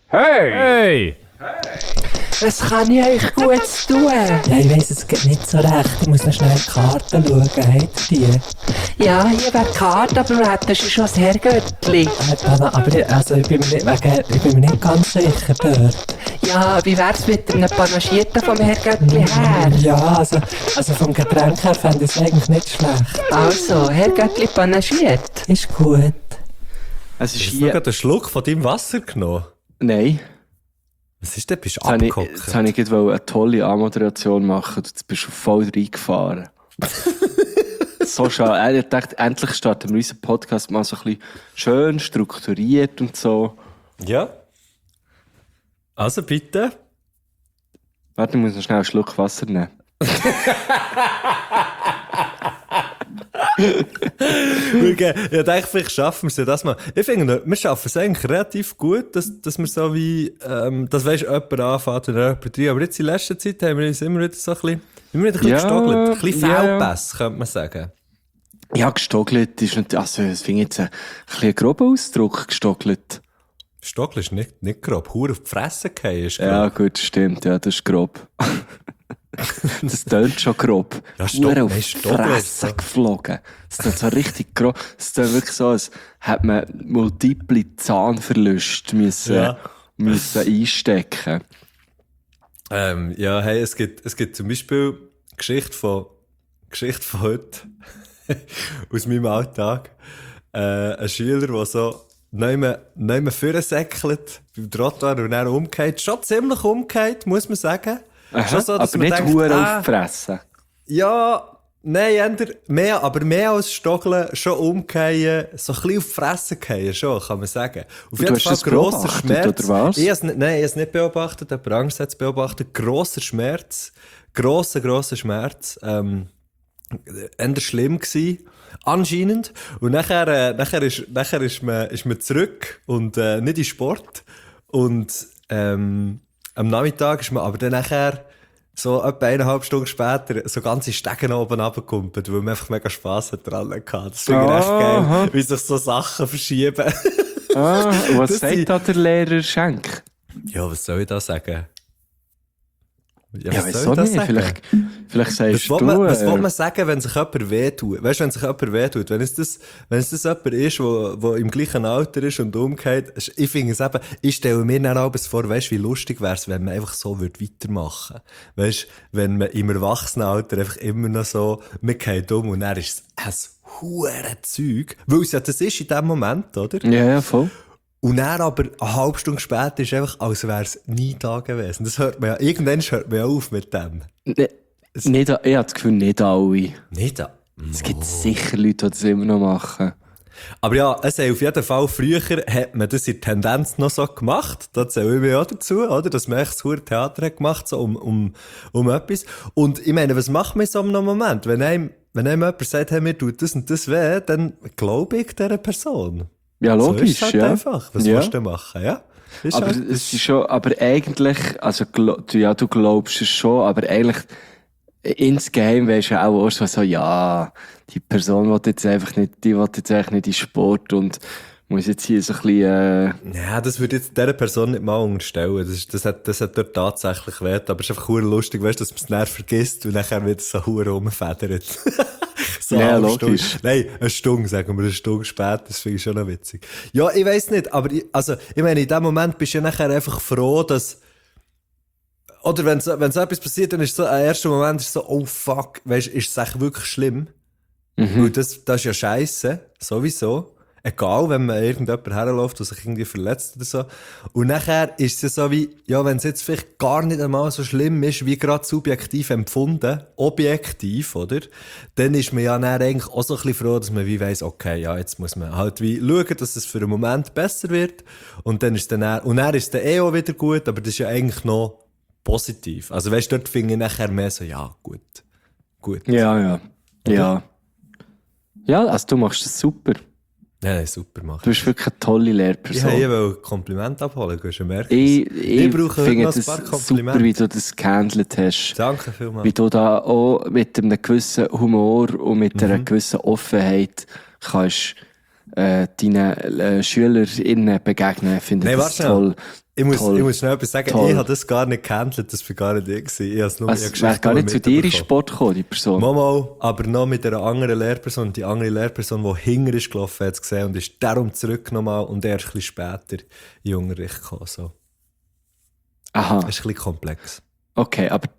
Hey! Hey! Was kann ich euch Gutes tun? Ja, ich weiss, es geht nicht so recht. Ich muss noch schnell in die Karten schauen. Habt ihr die? Ja, hier wäre die Karte, aber du hättest schon das Herrgöttli. Aber ich bin mir nicht ganz sicher dort. Ja, wie wär's mit einem Panagierten vom Herrgöttli her? Ja, also vom Getränk her fände ich es eigentlich nicht schlecht. Also, Herrgöttli panagiert. Ist gut. Es ist Hast du hier... gerade einen Schluck von deinem Wasser genommen? Nein. Was ist denn? Bist du Jetzt wollte abgehockt? ich gerade eine tolle Anmoderation machen und jetzt bist du voll reingefahren. So schade. Ich dachte, endlich starten wir unseren Podcast mal so ein bisschen schön strukturiert und so. Ja. Also bitte. Warte, ich muss noch schnell einen Schluck Wasser nehmen. Ich denke, vielleicht schaffen wir es ja das mal. Ich finde, wir schaffen es eigentlich relativ gut, dass wir so wie, dass weisst, jemand anfängt und jemand rein. Aber jetzt in letzter Zeit haben wir uns immer wieder so ein bisschen gestoggelt. Ein bisschen Fehlpass, könnte man sagen. Ja, gestoggelt ist natürlich, also, das finde ich jetzt ein bisschen grober Ausdruck, gestoggelt. Stockel ist nicht grob. Hure auf die Fresse gefallen ist grob. Ja, gut, stimmt, ja, das ist grob. Das tönt schon grob. Ja, Hure auf die Stoggel ist Fresse so. geflogen. Das tönt so richtig grob. Das tönt wirklich so, als hätte man multiple Zahnverluste müssen einstecken. Ja, hey, es gibt zum Beispiel Geschichte von heute aus meinem Alltag. Ein Schüler, der so nicht vorne säckelt beim Trottoir und dann umgeht. Schon ziemlich umgeht, muss man sagen. Schon so, dass aber man nicht denkt, Hure auf die Fresse. Ja, nein, aber mehr als Stockeln, schon umgehen, so ein bisschen auf die Fresse fallen, schon, kann man sagen. Auf Und du hast das beobachtet, oder was? Ich habe es nicht beobachtet, jemand anderes hat es beobachtet. Grosser Schmerz. Grosser Schmerz. Eher schlimm gewesen. Anscheinend. Und nachher ist man zurück und nicht in Sport. Und am Nachmittag ist man aber dann nachher so etwa 1,5 Stunden später so ganze Stegen oben runtergekumpelt, weil man einfach mega Spass hat dran gehabt. Das finde ich echt geil, wie sich so Sachen verschieben. Und was Das sagt sind- da der Lehrer Schenk? Ja, was soll ich da sagen? Ja, wieso nicht? Vielleicht sagst Was du... will man sagen, wenn sich jemand wehtut? Weißt du, wenn sich jemand wehtut? Wenn es das jemand ist, der im gleichen Alter ist und umgeht, ich finde es eben, ich stelle mir dann auch vor, weißt du, wie lustig wäre es, wenn man einfach so weitermachen würde. Weißt du, wenn man im Erwachsenenalter einfach immer noch so, man geht um und dann ist es ein hure Zeug. Weil es ja das ist in dem Moment, oder? Ja, voll. Und dann aber eine halbe Stunde später ist einfach, als wäre es nie da gewesen. Das hört man ja, irgendwann hört man ja auf mit dem. Nicht, ich habe das Gefühl, nicht alle. Nicht da. Es gibt sicher Leute, die das immer noch machen. Aber ja, es hat auf jeden Fall, früher hat man das in der Tendenz noch so gemacht. Da zähle ich mich auch dazu, oder? Dass man echt das hure Theater hat gemacht, so um etwas. Und ich meine, was macht man in so einem Moment? Wenn einem jemand sagt, hey, mir tut das und das weh, dann glaube ich dieser Person. Ja, So logisch, ist es halt ja. einfach. Was Ja. willst du denn machen, ja? Ist Aber halt, es ist schon, aber eigentlich, also, du glaubst es schon, aber eigentlich, insgeheim weisst du auch so, ja, die Person will jetzt eigentlich nicht in Sport und muss jetzt hier so ein bisschen, ja, das würde jetzt dieser Person nicht mal unterstellen. Das hat dort tatsächlich weh. Aber es ist einfach hure lustig, weißt du, dass man es dann vergisst und nachher wieder so hure rumfedert. So Ja, eine logisch. Stunde. Nein, eine Stunde, sagen wir, eine Stunde später. Das finde ich schon noch witzig. Ja, ich weiss nicht, aber ich meine, in dem Moment bist du ja nachher einfach froh, dass, oder wenn so etwas passiert, dann ist so, ein erster Moment ist so, oh fuck, weißt du, ist es echt wirklich schlimm? Weil das ist ja scheisse, sowieso. Egal, wenn man irgendjemand herläuft, der sich irgendwie verletzt oder so. Und nachher ist es ja so wie, ja, wenn es jetzt vielleicht gar nicht einmal so schlimm ist, wie gerade subjektiv empfunden, objektiv, oder? Dann ist man ja dann eigentlich auch so ein bisschen froh, dass man wie weiss, okay, ja, jetzt muss man halt wie schauen, dass es für einen Moment besser wird. Und dann ist und dann ist es dann auch wieder gut, aber das ist ja eigentlich noch positiv. Also weißt du, dort finde ich nachher mehr so, ja, gut. ja. Ja, also du machst das super. Ja, super machen. Du bist wirklich eine tolle Ich Lehrperson. wollte ein Kompliment abholen, du hast merken. Ich brauche heute finde noch ein das paar super, Komplimente. wie du das gehandelt hast. Danke vielmals. Wie du da auch mit einem gewissen Humor und mit einer gewissen Offenheit kannst deinen SchülerInnen begegnen. Finde Nein, das warte toll. Ich muss schnell etwas sagen. Toll. Ich habe das gar nicht gehandelt, das war gar nicht ich gewesen. Ich habe es nur Also, wäre gar nicht zu dir in Sport gekommen, die Person. Mal, aber noch mit einer anderen Lehrperson. Die andere Lehrperson, die hinter ist gelaufen, hat es gesehen und ist darum zurück nochmal und erst ein bisschen später in den Unterricht gekommen. So. Aha. Das ist ein bisschen komplex. Okay, aber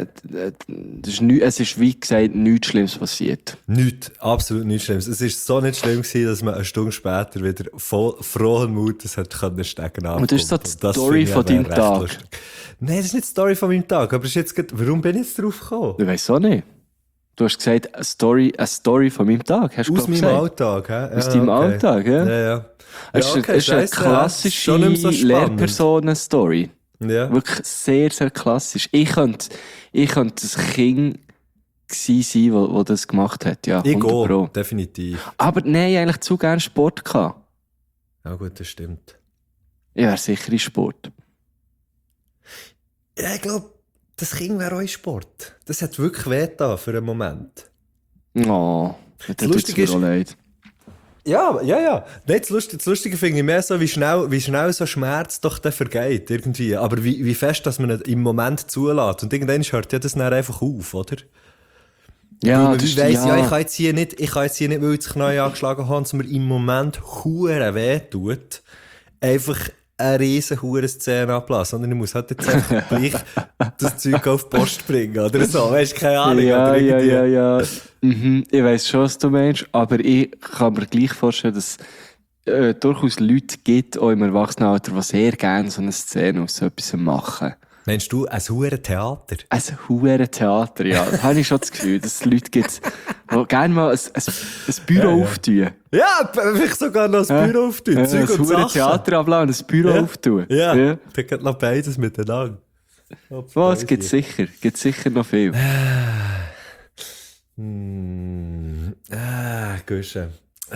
es ist wie gesagt nichts Schlimmes passiert. Nichts, absolut nichts Schlimmes. Es war so nicht schlimm gewesen, dass man eine Stunde später wieder voll frohen Mutes hat können stecken. Und das ist so die Story von deinem Tag. Lustig. Nein, das ist nicht die Story von meinem Tag, aber ist jetzt warum bin ich jetzt drauf gekommen? Ich weiss auch nicht. Du hast gesagt, eine Story von meinem Tag. Hast du Aus meinem gesagt? Alltag, hä? Aus deinem Alltag, ja? Ja. Es ist, ist eine klassische Schon nicht mehr so spannend. Lehrpersonen-Story. Ja. Wirklich sehr, sehr klassisch. Ich könnte das Kind gewesen sein, wo das gemacht hat. Ja, Ich 100 Pro. gehe, definitiv. Aber nein, eigentlich zu gerne Sport gehabt. Ja gut, das stimmt. Ich wäre sicher in Sport. Ja, ich glaube, das Kind wäre auch in Sport. Das hat wirklich wehgetan für einen Moment. Oh, das tut Lustige mir auch leid. Ja. Nein, das Lustige finde ich mehr so, wie schnell so Schmerz doch dann vergeht, irgendwie. Aber wie fest, dass man ihn im Moment zulässt. Und irgendwann hört ja das dann einfach auf, oder? Ja, Weil das ich weiss, ja. ich kann jetzt hier nicht, weil ich das Knie angeschlagen habe, dass mir im Moment hure weh tut, einfach eine riesen Szene ablassen, sondern ich muss halt jetzt einfach gleich das Zeug auf die Post bringen, oder so. Weißt du, keine Ahnung. Ja, oder ja, irgendwie. ja. Mhm. Ich weiss schon, was du meinst, aber ich kann mir gleich vorstellen, dass durchaus Leute gibt, auch im Erwachsenenalter, die sehr gerne so eine Szene aus so etwas machen. Meinst du, ein hure Theater? Ein hure Theater, ja. Da habe ich schon das Gefühl, dass es Leute gibt, die gerne mal ein Büro auftun. Ja, vielleicht sogar noch ein Büro auftun. Ein Zeug und hure Sachen. Theater abladen und ein Büro auftun. Ja, da geht noch beides miteinander. Was? Gibt sicher noch viel. Gusche.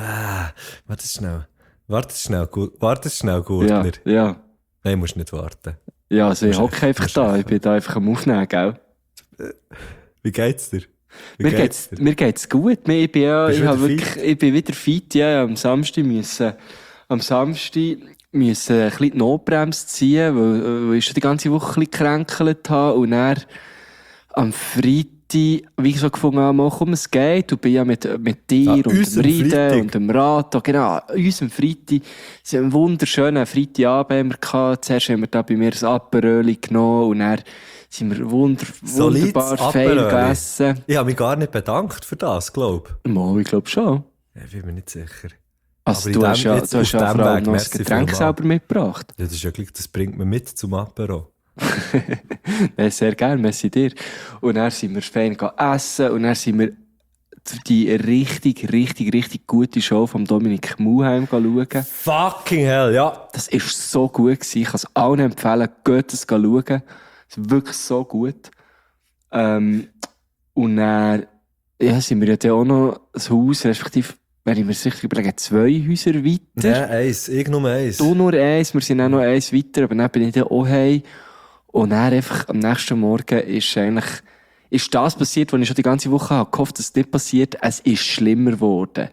Warte schnell, Gurtner. Ja. Nein, musst nicht warten. Ja, also ich hocke einfach da. Ich bin da einfach am Aufnehmen, gell? Wie geht's dir? Mir geht's gut. Ich bin wieder fit, ja. Am Samstag müssen ein bisschen die Notbremse ziehen, weil ich schon die ganze Woche ein bisschen gekränkelt habe. Und dann am Freitag, wie ich so gefunden habe, komm, es geht. Du bist ja mit dir und dem Reiten und dem Rad. Genau, unserem Freitag. Sie haben einen wunderschönen Freitagabend haben wir gehabt. Zuerst haben wir da bei mir ein Aperöli genommen und dann sind wir wunderbar fein gegessen. Ich habe mich gar nicht bedankt für das, glaube ich. Ich glaube schon. Ja, ich bin mir nicht sicher. Also Aber du hast ja vor allem noch das merci Getränk vielmals. selber mitgebracht. Ja, das ist ja gleich, das bringt man mit zum Apero. Ja, sehr gerne, merci dir. Und dann sind wir fein essen und dann sind wir die richtig gute Show von Dominik Muheim schauen. Fucking hell, ja. Das war so gut gewesen. Ich kann es allen empfehlen, geht es schauen. Es ist wirklich so gut. Und dann sind wir ja dann auch noch ein Haus, respektive, wenn ich mir sicher überlege, 2 Häuser weiter. Ja, eins. Ich nur eins. Du nur eins, wir sind auch noch eins weiter, aber dann bin ich dann auch heim. Und dann einfach am nächsten Morgen ist das passiert, was ich schon die ganze Woche habe gehofft, dass es nicht passiert. Es ist schlimmer geworden.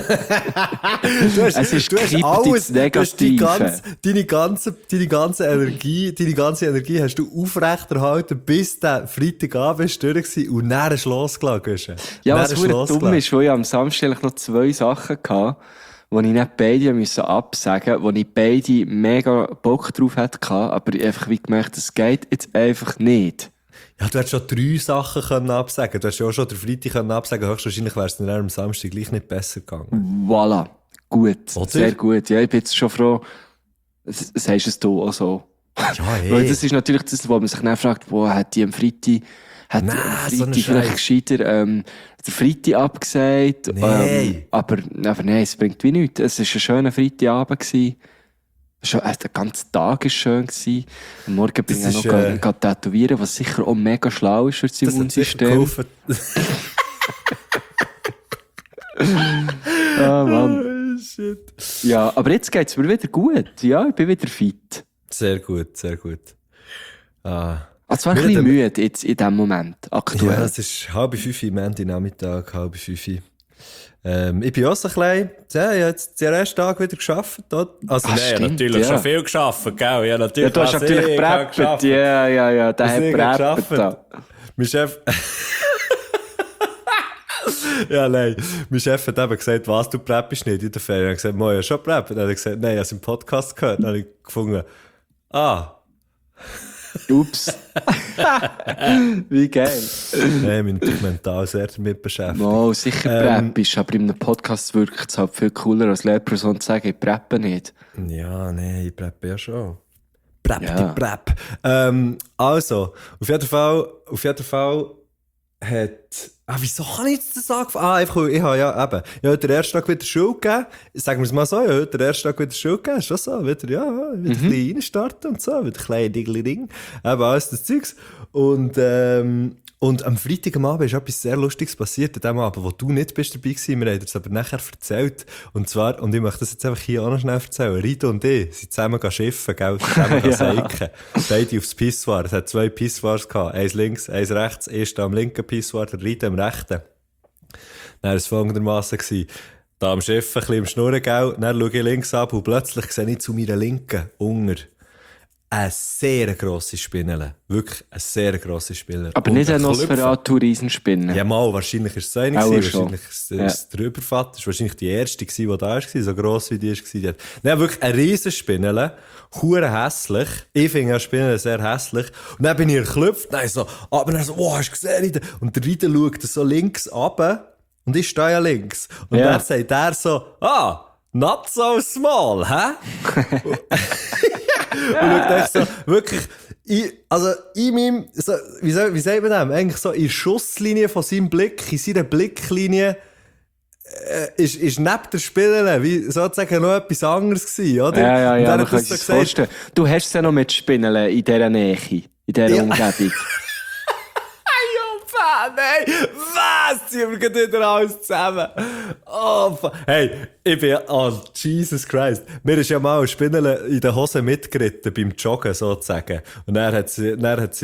Es ist gekippt ins Negative. Deine ganze Energie hast du aufrechterhalten, bis der Freitagabend durch war und dann ist losgelassen. Ja, was verdammt dumm ist, weil ich am Samstag noch 2 Sachen hatte, wo ich nicht beide absagen musste, wo ich beide mega Bock drauf hatte, aber ich einfach wie gemerkt, es geht jetzt einfach nicht. Ja, du hättest schon 3 Sachen können absagen. Du hättest ja auch schon den Freitag können absagen. Höchstwahrscheinlich wäre es dann am Samstag gleich nicht besser gegangen. Voilà. Gut. Oder? Sehr gut. Ja, ich bin jetzt schon froh. Sagst es du auch so? Ja, Weil das ist natürlich das, wo man sich dann fragt, wo hat die am Freitag, so vielleicht gescheiter, den Freitag abgesagt. Nein. Aber nein, es bringt wie nichts. Es war ein schöner Freitagabend gewesen. Der ganze Tag war schön gewesen. Am Morgen bin ich noch tätowieren, was sicher auch mega schlau ist für das Immunsystem. Ah, Mann. Oh, shit. Ja, aber jetzt geht's mir wieder gut. Ja, ich bin wieder fit. Sehr gut, sehr gut. Es war ein bisschen müde jetzt in diesem Moment, aktuell. Ja, es ist 4:30 am Ende Nachmittag, 4:30. Ich bin auch so klein. Ja, ich habe jetzt den ersten Tag wieder gearbeitet. Also, Ah, nein, ich habe stimmt, natürlich ja. schon viel gearbeitet, gell? Ja, Ja, natürlich. du hast natürlich preppet. Ja, der hat preppet. Mein Chef... Ja, nein. Mein Chef hat eben gesagt, was, du preppst nicht in der Ferien. Ich habe gesagt, Mo, ja schon preppet. Dann hat er gesagt, nein, ich habe es im Podcast gehört. Dann habe ich gefunden, Ups. Wie geil. nein, ich bin natürlich mental sehr damit beschäftigt. Wow, sicher preppst, aber in einem Podcast wirkt es halt viel cooler als Lehrperson zu sagen, ich preppe nicht. Ja, nein, ich preppe ja schon. Prep, Ja. die Prep. Also, auf jeden Fall hat... wieso kann ich jetzt das angefangen? Einfach, ich habe ja eben... Ich habe den ersten Tag wieder Schule gegeben. Sagen wir es mal so, ich habe den ersten Tag wieder Schule gegeben. Ist schon so, wieder ein bisschen reinstarten und so, wieder ein kleines Ding. Eben alles das Zeugs. Und am Freitag am Abend ist etwas sehr Lustiges passiert, an dem Abend, wo du nicht bist dabei gewesen. Wir haben dir das aber nachher erzählt. Und ich möchte das jetzt einfach hier auch noch schnell erzählen. Rito und ich sind zusammen schiffen, gell? Zusammen seiken. Beide aufs Pissoir. Es hat 2 Pissoirs gehabt. Eins links, eins rechts. Erst am linken Pissoir, der Rito am rechten. Dann war es folgendermassen gewesen. Da am Schiffen, ein bisschen im Schnurren, gell? Dann schaue ich links ab und plötzlich sehe ich zu meiner Linken, Unger, eine sehr grosse Spinne. Wirklich eine sehr grosse Spinne. Aber Und nicht ein Klüpfer. Nosferatu-Riesenspinne. Ja, mal, wahrscheinlich ist es so eine Auch gewesen. schon. Wahrscheinlich ist es der Übervater. Das war wahrscheinlich die erste gewesen, die da war, so gross wie die war. Nein, wirklich eine Riesenspinne. Hure hässlich. Ich finde ja Spinnen sehr hässlich. Und dann bin ich erklüpft. Dann so, aber dann so, wow, hast du gesehen, Rita? Und der Rita schaut so links runter. Und ich stehe ja links. Und Ja. dann sagt er so, not so small, hä? Und schaut echt so, wirklich, in meinem, so, wie sagt man das? Eigentlich so in der Schusslinie von seinem Blick, in seiner Blicklinie, ist neben der Spinne wie sozusagen noch etwas anderes gewesen, oder? Und Ja, dann man hat kann er sich so das vorstellen. Du hast es ja noch mit Spinnen in dieser Nähe, in dieser Umgebung. Nein, was? Ziehen wir gerade wieder alles zusammen. Hey, Jesus Christ. Mir ist ja mal eine Spinne in den Hosen mitgeritten beim Joggen, sozusagen. Und dann hat sie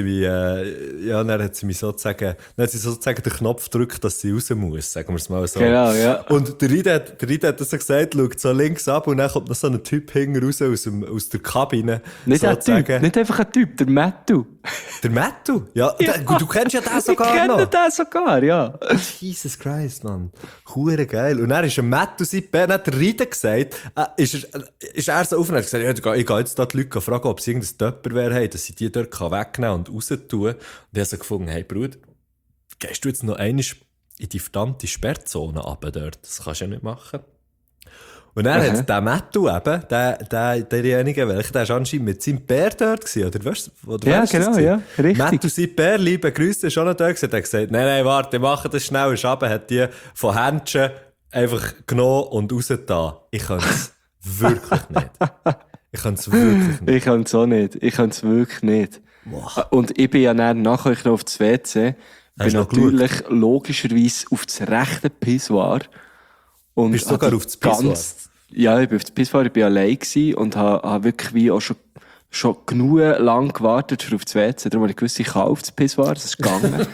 sozusagen den Knopf gedrückt, dass sie raus muss, sagen wir es mal so. Genau, ja. Und der Ride hat das so gesagt, schaut so links ab und dann kommt noch so ein Typ hinten raus aus der Kabine. Nicht ein sozusagen. Typ, nicht einfach ein Typ, der Mattu. Der Mattu? Ja, du kennst ja den sogar Ich noch. kenne den sogar, ja. Jesus Christ, Mann. Hure geil. Und dann ist ein Mattu seit Bern, hat der Ride gesagt, ist er so auf und hat gesagt, ja, ich gehe jetzt da die Leute fragen, ob sie irgendein Tupperware haben, dass sie die dort wegnehmen und raus tun. Und ich habe so gefunden, hey Bruder, gehst du jetzt noch einmal in die verdammte Sperrzone runter dort? Das kannst du ja nicht machen. Und dann hat der Mattu eben, derjenige, welcher, der ist anscheinend mit seinem Bär dort gewesen, oder weißt du? Ja, genau, ja, richtig. Mattu, sein Bär, liebe Grüße, ist schon noch dort gewesen. Er hat gesagt, nein, warte, ich mache das schnell. Ist runter, hat die von Händchen einfach genommen und rausgetan. Ich kann es wirklich nicht. Ich kann es wirklich nicht. Ich kann es auch nicht. Ich kann es wirklich nicht. Und ich bin ja dann nachher noch auf das WC. Hast Bin du noch natürlich logischerweise auf das rechte Pissoir. Und Bist du sogar auf das Pissoir? Ja, ich bin auf das Pissoir, ich war allein gewesen und habe wirklich wie auch schon genug lang gewartet für auf das WC. Darum habe ich gewusst, ich kann auf das Pissoir, das ist gegangen.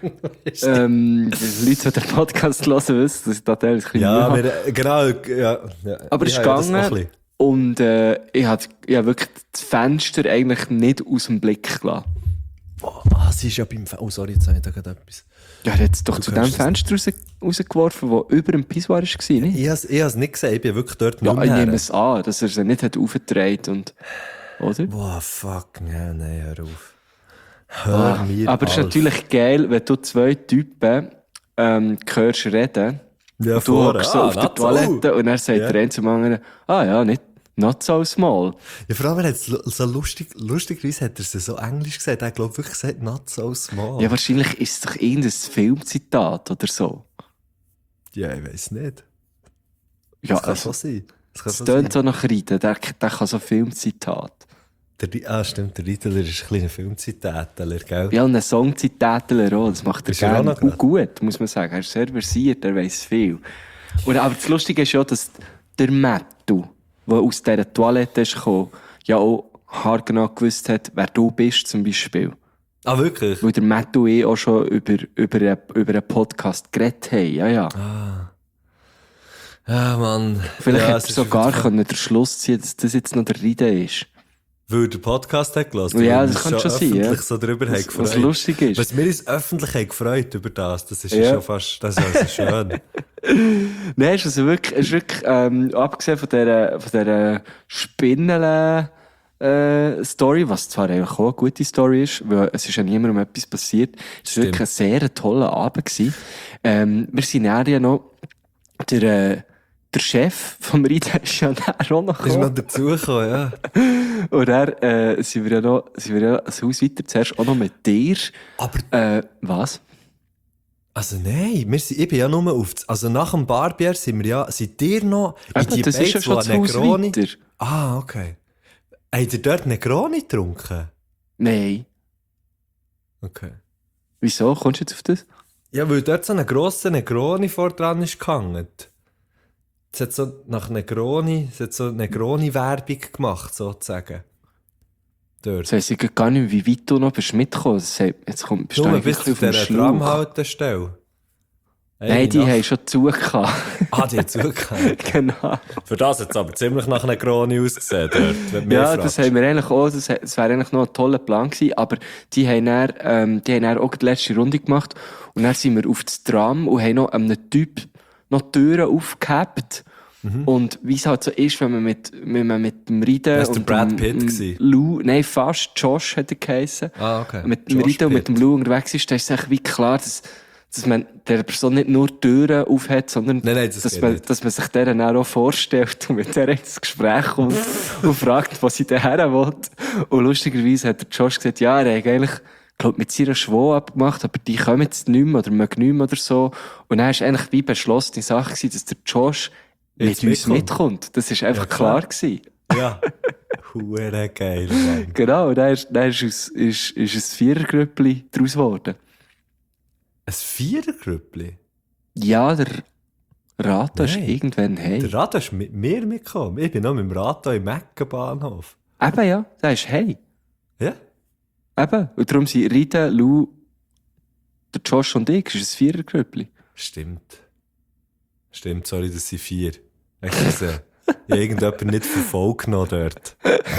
Die Leute, die den Podcast hören, wissen, dass ich da teilweise ein bisschen Ja, Mühe habe. genau. Ja, Aber es ist gegangen und ich habe wirklich das Fenster eigentlich nicht aus dem Blick gelassen. Sie ist ja beim... Oh, sorry, jetzt habe ich da gerade etwas. Ja, er hat es doch Du zu dem kannst es Fenster rausgeworfen, das über dem Pissoir war, nicht? Ich habe es nicht gesehen, ich bin wirklich dort Ja, nicht ich mehr nehme her. es an, dass er es nicht hat aufgetragen und, oder? Boah, fuck, nein, hör auf. Hör mir Aber es ist auf. natürlich geil, wenn du 2 Typen hörst reden. Ja, Und du vorne. hockst so auf der not so. Toilette und er sagt Ja. der eine zum anderen, ja, not so small. Ja, vor allem, er hat so lustigerweise hat er es so englisch gesagt. Er hat, glaube ich, wirklich gesagt, not so small. Ja, wahrscheinlich ist es doch irgendein Filmzitat oder so. Ja, ich weiss nicht. Ja, Das kann also, schon sein. Das kann es schon tönt sein. so nach Reden, der kann so Filmzitat. Stimmt, der Ritter ist ein kleiner Filmzitätler, gell? Ja, und ein Songzitätler auch, das macht er Ist er auch gerne noch gerade? und gut, muss man sagen. Er ist sehr versiert, er weiss viel. Aber das Lustige ist ja, dass der Mattu, der aus dieser Toilette ist gekommen, ja auch haargenau gewusst hat, wer du bist, zum Beispiel. Ah, wirklich? Weil der Mattu auch schon über einen Podcast geredet haben, ja. Ah, Mann. Vielleicht Ja, hätte es er ist sogar wieder- können den Schluss ziehen, dass das jetzt noch der Ride ist. Weil der Podcast hat gelassen. Ja, weil das wir kann schon sein, öffentlich ja. so drüber haben Was gefreut. lustig ist. Was wir uns öffentlich haben gefreut über das ist Ja. ja schon fast, das ist also schön. Nein, ist also wirklich, abgesehen von dieser Story, was zwar eigentlich auch eine gute Story ist, weil es ist ja niemandem etwas passiert, es war wirklich ein sehr toller Abend gewesen. Wir sind ja noch, der Chef vom Ride ist ja dann auch noch Ist noch gekommen. dazugekommen, ja. Und dann, sind wir ja ein Haus weiter, zuerst auch noch mit dir. Aber, Was? also nein, ich bin ja nur also nach dem Barbier sind ihr noch in Eben, die das ist ja Beiz, schon wo das Haus Negroni... weiter. Ah, okay. Habt ihr dort Negroni getrunken? Nein. Okay. Wieso? Kommst du jetzt auf das? Ja, weil dort so eine grosse Negroni vor dran ist gehangen. Es hat so nach Negroni, es hat so Negroni-Werbung gemacht, sozusagen. Dort. Das heisst, ich gar nicht, wie weit du noch bist mitgekommen. Jetzt bist du Nur eigentlich bis zu auf dem dieser Schlauch. Tramhaltestelle. Nein, die haben schon zu gehabt. Ah, die hat zugehört. Genau. Für das hat es aber ziemlich nach Negroni ausgesehen dort, wenn du mich Ja, fragst. das haben wir eigentlich auch, das wäre eigentlich noch ein toller Plan gewesen, aber die haben dann auch die letzte Runde gemacht und dann sind wir auf das Tram und haben noch einem Typ noch die Türen aufgehabt. Und wie es halt so ist, wenn man mit dem Riden Das war der und Brad dem Pitt gewesen. Lou, nein, fast, Josh hat er geheissen. Ah, okay. Mit dem Josh Riden und mit Pitt. dem Lou unterwegs ist, da ist es eigentlich wie klar, dass man der Person nicht nur die Türen aufhat, sondern Nein, das geht nicht. dass man sich der dann auch vorstellt und mit der ins Gespräch kommt und fragt, was sie daher will. Und lustigerweise hat der Josh gesagt, ja, er hat eigentlich, glaub, mit seiner Schwau abgemacht, aber die kommen jetzt nicht mehr oder mögen nicht mehr oder so. Und dann war eigentlich wie beschlossene Sache gewesen, dass der Josh Jetzt mit uns mitkommt. mitkommt. Das ist einfach Ja, klar. klar gewesen. Ja. Hure geil, Mann. Genau, und dann ist ein Vierergrüppli daraus geworden. Ein Vierergrüppli? Ja, der Rata ist Nein. irgendwann hey. Der Rad ist mit mir mitgekommen. Ich bin noch mit dem Rad hier im Meckenbahnhof. Eben ja, der ist hey. Ja? Eben. Und darum sind Rita, Lou, der Josh und ich, das ist ein Vierergrüppli. Stimmt. Stimmt, sorry, das sind 4. Ich habe irgendjemand nicht verfolgt noch dort.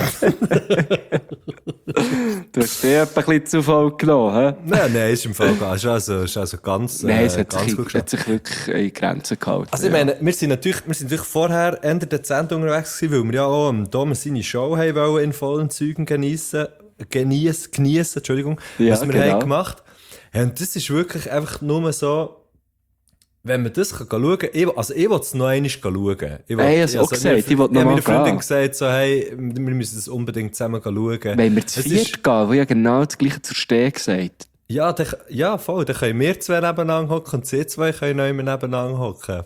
Du hast dir etwa ein bisschen zu voll genommen, hä? Nein, ist im Fall gar nicht. Ist also ganz, Nein, es hat ganz sich, gut hat geschafft. sich wirklich in Grenzen gehalten. Also ich meine, wir sind natürlich vorher Ende Dezember unterwegs gewesen, weil wir ja auch am Dom seine Show haben wollen in vollen Zügen geniessen, Entschuldigung, Ja, was wir genau. haben gemacht. Ja, und das ist wirklich einfach nur so, wenn man das schauen kann, ich will es noch einmal schauen. Ich hab's auch gesagt, ich will noch mal meiner Freundin gehen. gesagt, so, hey, wir müssen das unbedingt zusammen schauen. Wenn wir zu Es viert ist- gehen, wo ja genau das Gleiche zur Steh gesagt. Ja, ja, voll, dann können wir 2 nebeneinander hocken und sie 2 können noch immer nebeneinander hocken.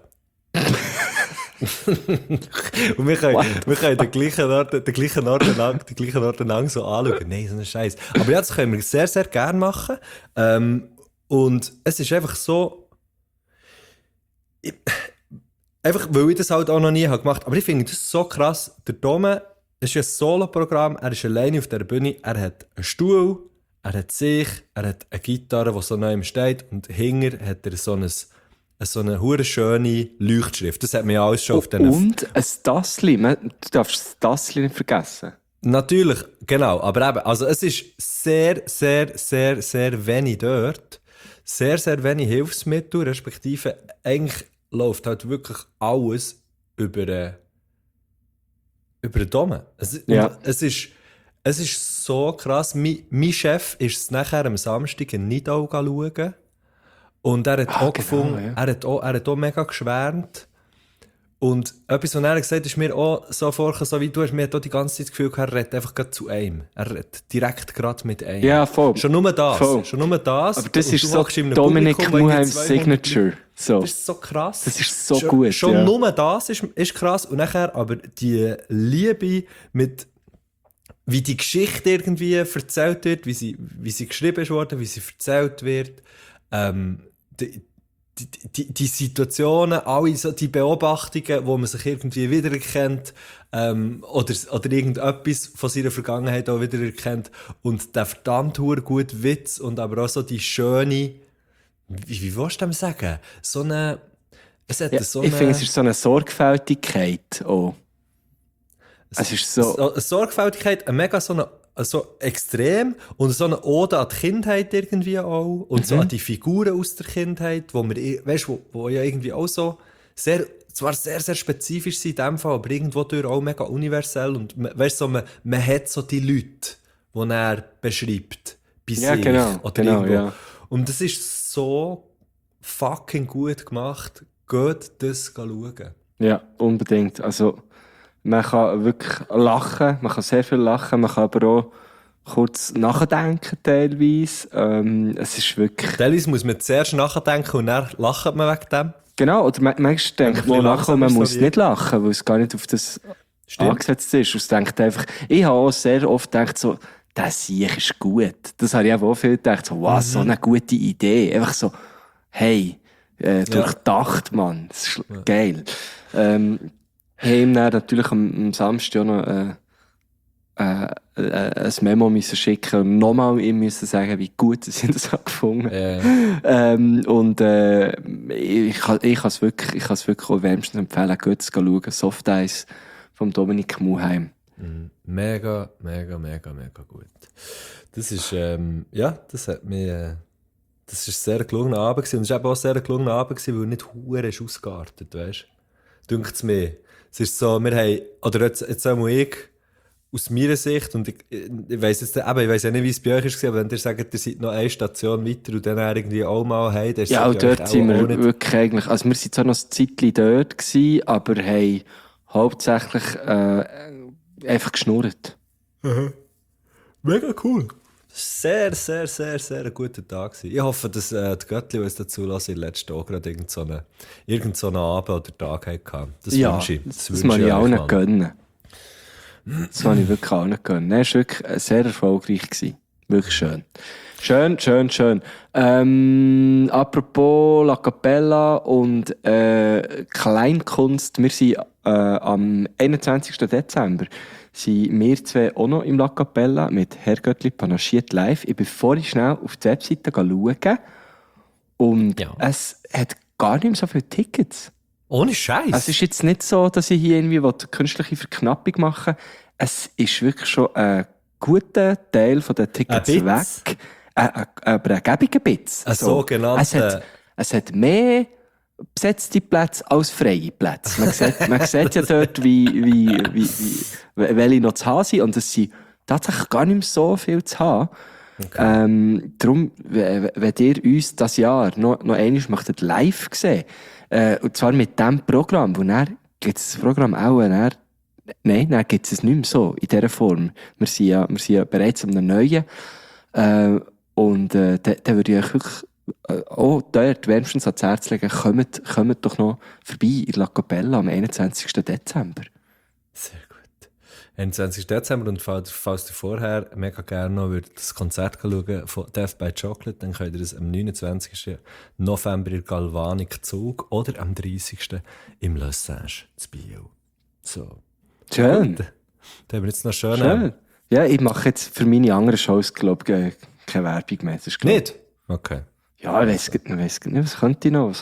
Und wir können den gleichen Ort lang so anschauen. Nein, so ein Scheiß. Aber ja, das können wir sehr, sehr gerne machen. Und es ist einfach so, einfach, weil ich das halt auch noch nie habe gemacht. Aber ich finde das so krass. Der Dome ist ja ein Solo-Programm. Er ist alleine auf der Bühne. Er hat einen Stuhl, er hat sich, er hat eine Gitarre, die so neu steht. Und hinter hat er so eine hure schöne Leuchtschrift. Das hat man ja alles schon auf den... Und ein Tassli. Du darfst das Tassli nicht vergessen. Natürlich, genau. Aber eben, also es ist sehr, sehr, sehr, sehr wenig dort. Sehr, sehr wenig Hilfsmittel, respektive eigentlich läuft halt wirklich alles über den Dome. Ja. Und es ist so krass. Mein Chef ist es nachher am Samstag in Nidau schauen. Und er hat auch gefunden, ja. er hat auch mega geschwärmt. Und etwas, was er gesagt hat, ist mir auch so vorgekommen, so wie du hast mir auch die ganze Zeit das Gefühl gehabt, er redet einfach gerade zu einem. Er redet direkt gerade mit einem. Ja, voll. Schon nur das. Voll. Schon nur das. Aber das Und ist du so hockst in einem Dominic Publikum, wo irgendwie Muheims 200 Signature. So. Das ist so krass. Das ist so schon, gut, Schon ja. nur das ist krass. Und nachher aber die Liebe mit, wie die Geschichte irgendwie erzählt wird, wie sie geschrieben ist worden, wie sie erzählt wird, die Situationen, alle so die Beobachtungen, wo man sich irgendwie wiedererkennt, oder irgendetwas von seiner Vergangenheit auch wiedererkennt, und der verdammt gut Witz und aber auch so die schöne, wie willst du dem sagen? So eine Es hat Ja, so ich finde, es ist so eine Sorgfältigkeit auch. Es ist so... eine Sorgfältigkeit, eine mega so extrem und so eine Ode an die Kindheit irgendwie auch und so an die Figuren aus der Kindheit, wo wir, weißt, wo ja irgendwie auch so zwar sehr, sehr spezifisch sind in dem Fall, aber irgendwo durch auch mega universell und weißt so, man hat so die Leute, die er beschreibt bei Ja, sich genau, oder genau, irgendwo. ja. Und das ist so fucking gut gemacht. Geht das schauen. Ja, unbedingt. Also, man kann wirklich lachen, man kann sehr viel lachen, man kann aber auch kurz nachdenken teilweise. Es ist wirklich... Teilweise muss man zuerst nachdenken und dann lacht man wegen dem. Genau, oder manchmal denkt man lachen und man muss nicht lachen, weil es gar nicht auf das angesetzt ist. Und es denkt einfach... Ich habe auch sehr oft gedacht so, das Sieg ist gut. Das habe ich auch viel gedacht, so, wow, so eine gute Idee. Einfach so, hey, durchdacht, Mann. Das ist geil. Ich habe ihm dann natürlich am Samstag auch noch ein Memo müssen schicken und nochmal ihm müssen sagen, wie gut sie das gefunden haben. Und ich kann es wirklich auch wärmstens empfehlen, gut zu schauen. Soft Eis vom Dominik Muheim. Mega, mega, mega, mega gut. Das ist, das hat mir, das ist ein sehr gelungener Abend gewesen. Und es war eben auch ein sehr gelungener Abend gewesen, weil nicht hure ist ausgeartet, weißt du? Dünkt es mir. Es ist so, wir haben, oder jetzt einmal ich, aus meiner Sicht, und ich weiss jetzt, eben, ich weiss ja nicht, wie es bei euch war, aber wenn ihr sagt, ihr seid noch eine Station weiter und dann irgendwie auch mal heim, dann ja, auch dort sind wir wirklich eigentlich, also wir sind zwar noch ein Zeitchen dort gewesen, aber haben hauptsächlich einfach geschnurrt. Mega cool. Sehr, sehr, sehr, sehr ein guter Tag gewesen. Ich hoffe, dass die Göttli, die uns dazu lassen, in letzter auch gerade irgend so einen Abend oder Tag hatten. Das Ja, wünsche ich. das muss ich auch nicht gönnen. Das wollte ich wirklich auch nicht gönnen. Er war wirklich sehr erfolgreich gewesen. Wirklich schön. Schön, schön, schön. Apropos La Capella und Kleinkunst. Wir sind am 21. Dezember sind wir zwei auch noch im La Capella mit Herr Göttli panaschiert live. Ich bin vorhin schnell auf die Webseite schauen und es hat gar nicht mehr so viele Tickets. Ohne Scheiß. Es ist jetzt nicht so, dass ich hier irgendwie künstliche Verknappung machen will. Es ist wirklich schon ein guter Teil von den Tickets weg. Aber ein gäbiger Bitz. Ein sogenannter... Es hat mehr besetzte Plätze als freie Plätze. Man sieht ja dort, welche noch zu haben sind. Und es sind tatsächlich gar nicht mehr so viel zu haben. Okay. Darum, wenn ihr uns dieses Jahr noch einmal möchtet live sehen, und zwar mit diesem Programm, wo dann gibt es das Programm auch, dann gibt es nicht mehr so, in dieser Form. Wir sind ja bereits an einem neuen, und dann würde ich euch wirklich auch dort wärmstens ans Herz legen, kommt doch noch vorbei in La Capella am 21. Dezember. Sehr gut. 21. Dezember, und falls ihr vorher mega gerne noch das Konzert schauen von Death by Chocolate, dann könnt ihr das am 29. November in Galvanik Zug oder am 30. im Le Sage zu Biel. So. Schön. Da haben wir jetzt noch schön. Ja, ich mache jetzt für meine anderen Shows, glaube ich, keine Werbung mehr. Nicht? Okay. Ja, ich weiss nicht, was könnte ich noch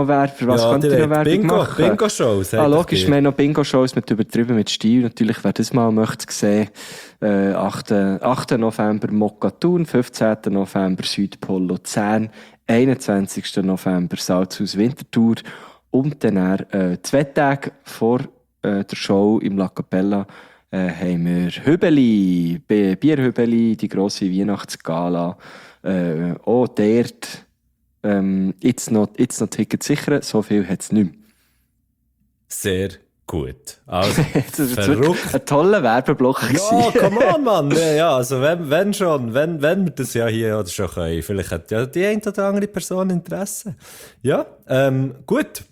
Werbung machen? Bingo-Shows. Logisch, wir haben noch Bingo-Shows mit übertrieben mit Stil. Natürlich, wer das mal möchte sehen, 8. November Mokka Thun, 15. November Südpol Luzern, 21. November Salzhaus Winterthur und dann 2 Tage vor der Show im La Capella haben wir Hübeli, Bierhübeli, die grosse Weihnachtsgala. Auch dort jetzt noch Tickets sichern, so viel hat es nicht mehr. Sehr gut. Also, das war verrückt. Ein toller Werbeblock. Ja, come on, Mann. Ja, also wenn wir das ja hier schon können, vielleicht hat ja die eine oder andere Person Interesse. Ja, gut.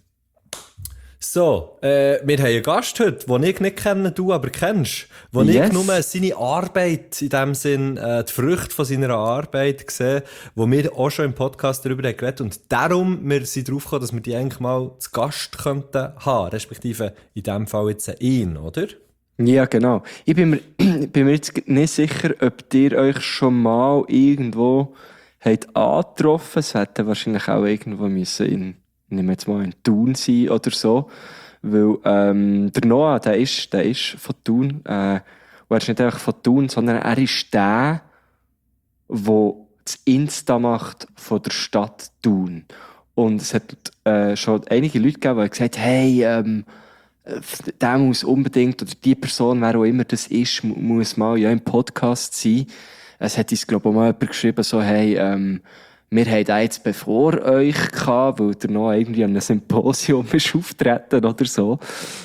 So, wir haben einen Gast heute, den ich nicht kenne, du aber kennst. Wo ich nur seine Arbeit, in dem Sinn, die Früchte von seiner Arbeit sehe, wo wir auch schon im Podcast darüber geredet haben. Und darum, wir sind drauf gekommen, dass wir die eigentlich mal zu Gast könnten haben, respektive in dem Fall jetzt ihn, oder? Ja, genau. Ich bin mir jetzt nicht sicher, ob ihr euch schon mal irgendwo habt angetroffen. Es hätte wahrscheinlich auch irgendwo müssen nehme jetzt mal in Thun sein oder so. Weil, der Noah, der ist von Thun, und er ist nicht einfach von Thun, sondern er ist der das Insta macht von der Stadt Thun. Und es hat schon einige Leute gegeben, die gesagt haben, hey, der muss unbedingt, oder die Person, wer auch immer das ist, muss mal ja im Podcast sein. Es hat uns, glaube ich, auch mal jemand geschrieben, so, hey, wir haben den jetzt bevor euch gehabt, weil der noch irgendwie an einem Symposium ist auftreten oder so.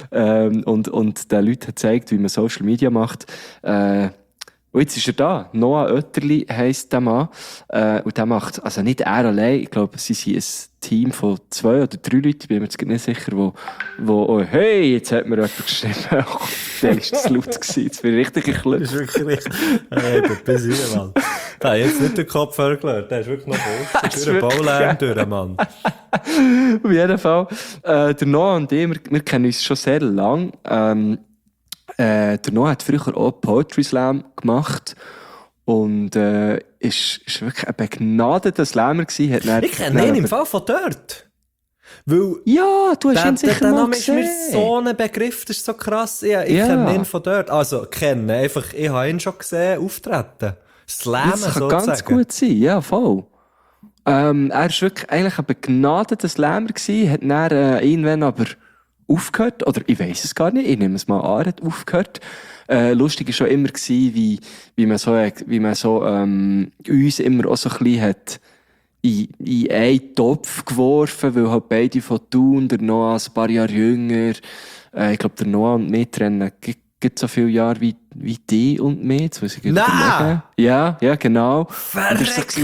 Und den Leuten hat gezeigt, wie man Social Media macht. Und jetzt ist er da. Noah Oetterli heisst der Mann. Und der macht, also nicht er allein, ich glaube, sie sind ein Team von 2 oder 3 Leuten, ich bin mir jetzt nicht sicher, wo oh, hey, jetzt hat mir jemand geschrieben. Dann war das laut gewesen. Jetzt bin ich richtig geklappt. Das ist wirklich richtig. Hey, bis hier, Mann. Der hat jetzt nicht den Kopf gelöst, der ist wirklich noch durch den Baulärm durch, Mann. Auf jeden Fall. Der Noah und ich, wir kennen uns schon sehr lang. Der Noah hat früher auch Poetry Slam gemacht. Und ist wirklich ein begnadeter Slammer gewesen. Ich kenne ihn im Fall von dort. Weil ja, du hast ihn sicher mal gesehen. Der Name ist mir so ein Begriff, das ist so krass. Ich kenne ihn von dort. Also, einfach, ich habe ihn schon gesehen, auftreten. Slammen, das kann sozusagen. ganz gut sein, ja, voll. Er war wirklich eigentlich ein begnadeter Slammer gewesen, hat dann irgendwann aber aufgehört, oder ich weiss es gar nicht, ich nehme es mal an, hat aufgehört. Lustig war schon immer gewesen, wie man so uns immer auch so ein bisschen hat in einen Topf geworfen, weil halt beide von Thun, der Noah ein paar Jahre jünger, ich glaube, der Noah und mich trennen gibt so viele Jahre wie die und mich. Jetzt muss ich überlegen. Ja, genau. Verreckt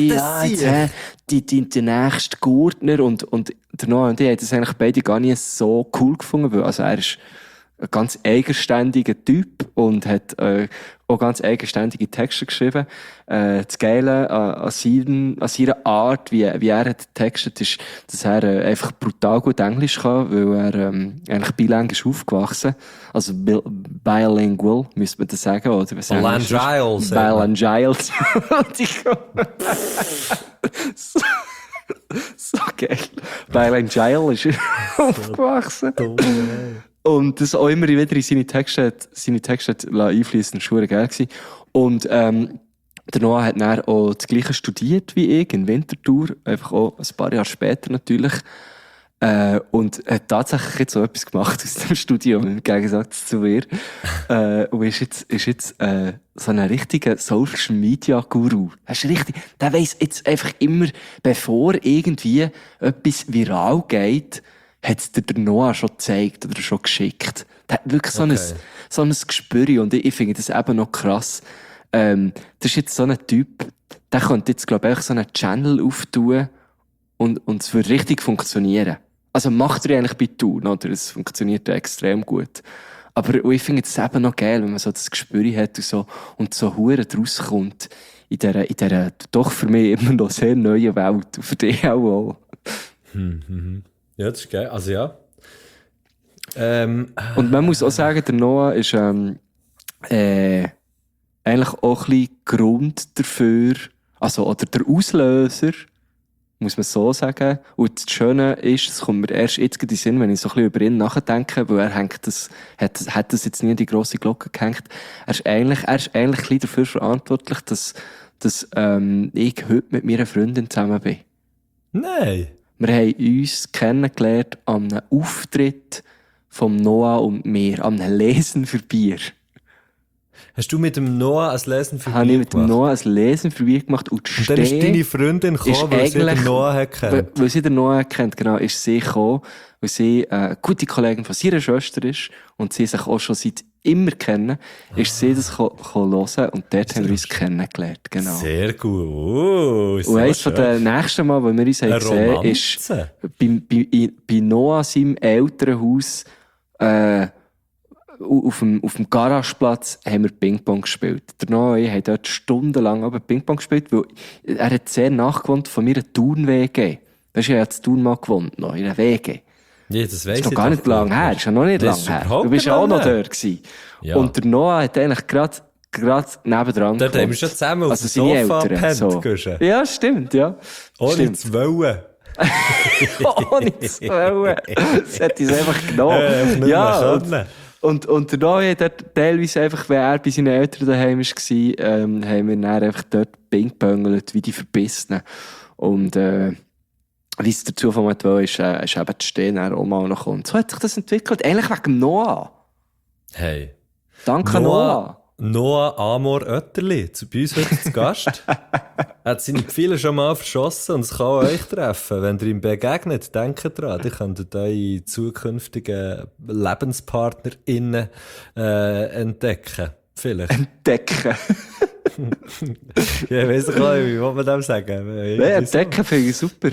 die nächste Gurtner und der Noah und ich haben das eigentlich beide gar nicht so cool gefunden, weil also er ist ein ganz eigenständiger Typ und hat auch ganz eigenständige Texte geschrieben. Das Geile an seiner Art, wie er hat textet, ist, dass er einfach brutal gut Englisch kann, weil er eigentlich bilingual ist aufgewachsen. Also bilingual, müsste man das sagen. Oder was Bilingual. Bilingual. So geil. Bilingual ist er aufgewachsen. Und das auch immer wieder in seine Texte hat einfließen, das war geil gewesen. Und, der Noah hat dann auch das Gleiche studiert wie ich, in Winterthur. Einfach auch ein paar Jahre später natürlich. Und hat tatsächlich jetzt so etwas gemacht aus dem Studium, im Gegensatz zu mir. Und ist jetzt so ein richtiger Social Media Guru. Das ist richtig. Der weiss jetzt einfach immer, bevor irgendwie etwas viral geht, hat es der Noah schon gezeigt oder schon geschickt. Der hat wirklich so ein Gespür. Und ich finde das eben noch krass. Das ist jetzt so ein Typ, der könnte jetzt, glaube ich, so einen Channel auftun und es würde richtig funktionieren. Also macht er eigentlich bei Thun, oder? Es funktioniert extrem gut. Aber ich finde es eben noch geil, wenn man so das Gespür hat und so hure draus kommt in dieser doch für mich immer noch sehr neuen Welt. Und für dich auch. Ja, das ist geil. Also ja. Und man muss auch sagen, der Noah ist eigentlich auch ein bisschen Grund dafür, also oder der Auslöser, muss man so sagen. Und das Schöne ist, es kommt mir erst jetzt in den Sinn, wenn ich so ein bisschen über ihn nachdenke, weil er hat das jetzt nie in die grosse Glocke gehängt. Er ist eigentlich ein bisschen dafür verantwortlich, dass ich heute mit meiner Freundin zusammen bin. Nein. Wir haben uns kennengelernt an einem Auftritt vom Noah und mir, an einem Lesen für Bier. Hast du mit dem Noah ein Lesen für Bier gemacht? Habe ich mit dem Noah ein Lesen für Bier gemacht. Und dann ist deine Freundin gekommen, weil sie den Noah kennt. Weil sie den Noah kennt, genau, ist sie gekommen, weil sie eine gute Kollegin von ihrer Schwester ist und sie sich auch schon seit immer kennen, ist sie das hören und dort haben wir uns kennengelernt, genau. Sehr gut. Und eines von den nächsten Mal, wo wir uns haben gesehen, ist bei Noah seinem Elternhaus, auf dem Garageplatz haben wir Ping-Pong gespielt. Der Noah und ich haben dort stundenlang aber Ping-Pong gespielt, weil er hat sehr nachgewohnt von mir eine Thun-WG. Weißt du, er hat in Thun mal gewohnt, noch in einer WG. Ja, das weiss ich. Das ist noch gar nicht lang her. Das ist ja noch nicht lang her. Du bist ja auch noch dort gewesen. Ja. Und der Noah hat eigentlich gerade nebendran dort haben wir schon zusammen auf dem Sofa gepennt. So. Ja, stimmt, ja. Ohne zu wollen. Ohne zu wollen. Das hat uns einfach genommen. Ja, und der Neue hat dort teilweise einfach, wenn er bei seinen Eltern daheim war, haben wir dann einfach dort pingpongelt, wie die Verbissenen. Und wie es dazu von mir ist eben die Stehen auch mal noch kommt. So hat sich das entwickelt. Eigentlich wegen Noah. Hey. Danke Noah. Noah Amor Oetterli, bei uns heute zu Gast. Er hat seine Pfeile schon mal verschossen und es kann auch euch treffen. Wenn ihr ihm begegnet, denkt dran, ihr könntet eure zukünftigen LebenspartnerInnen entdecken. Vielleicht. Entdecken. Ja, ich weiss auch nicht, wie man das sagen? Nein, entdecken finde ich super.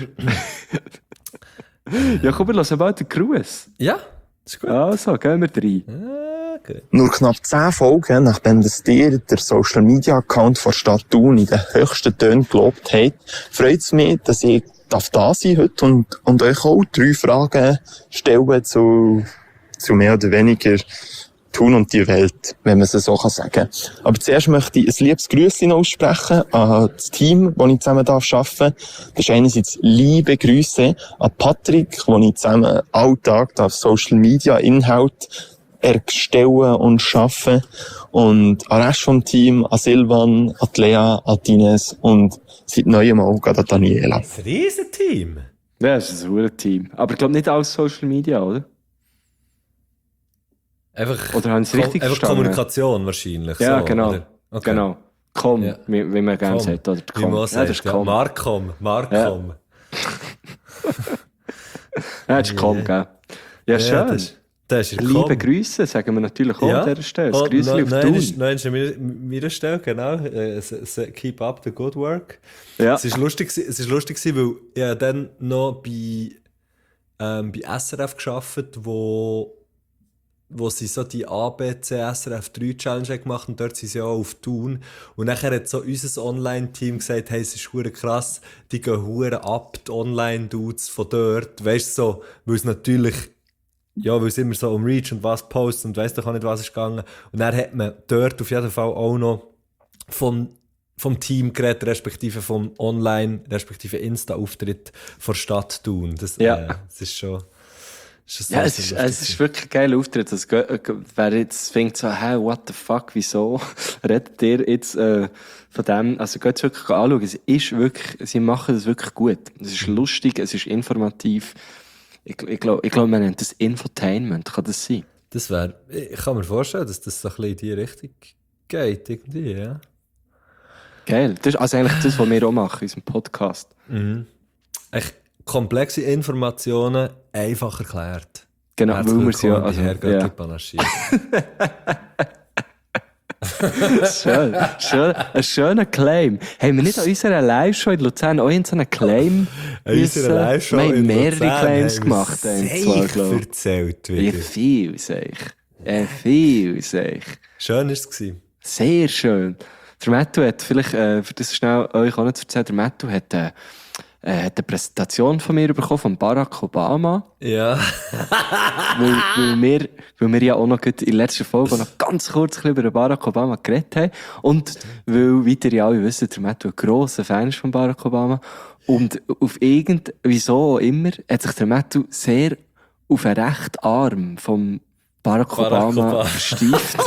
Ja, komm, wir hören mal den Gruß. Ja, ist gut. Also, gehen wir rein. Okay. Nur knapp 10 Folgen, nachdem das dir der Social Media Account von Stadt Thun in den höchsten Tönen gelobt hat, freut es mich, dass ich da sein heute und euch auch 3 Fragen stellen zu mehr oder weniger Thun und die Welt, wenn man es so sagen kann. Aber zuerst möchte ich ein liebes Grüßchen aussprechen an das Team, das ich zusammen arbeiten darf. Das ist einerseits liebe Grüße an Patrick, wo ich zusammen Alltag auf Social Media Inhalt erstellen und schaffen. Und an Rest vom Team, an Silvan, an Lea, an Ines und seit neuem auch an Daniela. Ein Riesenteam. Ja, das ist ein super Team. Aber ich glaube nicht alles Social Media, oder? Einfach, Oder haben sie richtig einfach verstanden? Kommunikation wahrscheinlich. Ja, so, genau. Oder? Okay. Genau. Komm, Ja. wie man gerne Komm. sagt. Oder Wie komm. man Ja, sagt, das ist ja. komm. Markom. Ja, das ist komm, gell? Ja, schön. Das ist Liebe Grüße, sagen wir natürlich auch an dieser Stelle. Das Grüßchen auf Nein, Thun. an meiner Stelle, genau. Keep up the good work. Ja. Es ist lustig, weil ich dann noch bei SRF gearbeitet, wo sie so die ABC SRF 3 Challenge gemacht und dort sind sie auch auf Thun. Und nachher hat so unser Online-Team gesagt, hey, es ist hure krass, die gehen hure ab, die Online-Dudes von dort. Weißt du, so, weil es natürlich, ja, weil es immer so um Reach und was Posts und weiss doch auch nicht, was ist gegangen. Und dann hat man dort auf jeden Fall auch noch vom Team geredet, respektive vom Online, respektive Insta-Auftritt vor Stadt Thun. Das ist schon... Ja, es ist wirklich ein geiler Auftritt. Wer jetzt denkt so, hey, what the fuck, wieso redet ihr jetzt von dem? Also geht es wirklich anschauen. Es ist wirklich, sie machen das wirklich gut. Es ist lustig, es ist informativ. Ich glaube, man nennt das Infotainment. Kann das sein? Ich kann mir vorstellen, dass das so ein bisschen in die Richtung geht, irgendwie, ja. Geil. Das ist also eigentlich das, was wir auch machen in unserem Podcast. Echt komplexe Informationen einfach erklärt. Genau, Herzlich weil wir sie ja, willkommen bei Herr Göttli panaschiert. Schön. Ein schöner Claim. Haben wir nicht an unserer Live-Show in Luzern auch so einen Claim Unsere Live-Show Wir haben in mehrere Luzern Claims haben gemacht. wir erzählt Ja, wieder. viel, sag ich. Viel, sag ich. Schön war es. Sehr schön. Der Matthew hat, vielleicht, für das schnell euch auch nicht zu erzählen, der Matthew hat eine Präsentation von mir bekommen, von Barack Obama. Ja. weil wir ja auch noch in der letzten Folge noch ganz kurz ein bisschen über Barack Obama geredet haben. Und weil, wie ihr ja alle wisst, der Matthew ein grosser Fan ist von Barack Obama. Und auf wieso auch immer, hat sich der Matthew sehr auf den rechten Arm vom Barack Obama verstieft.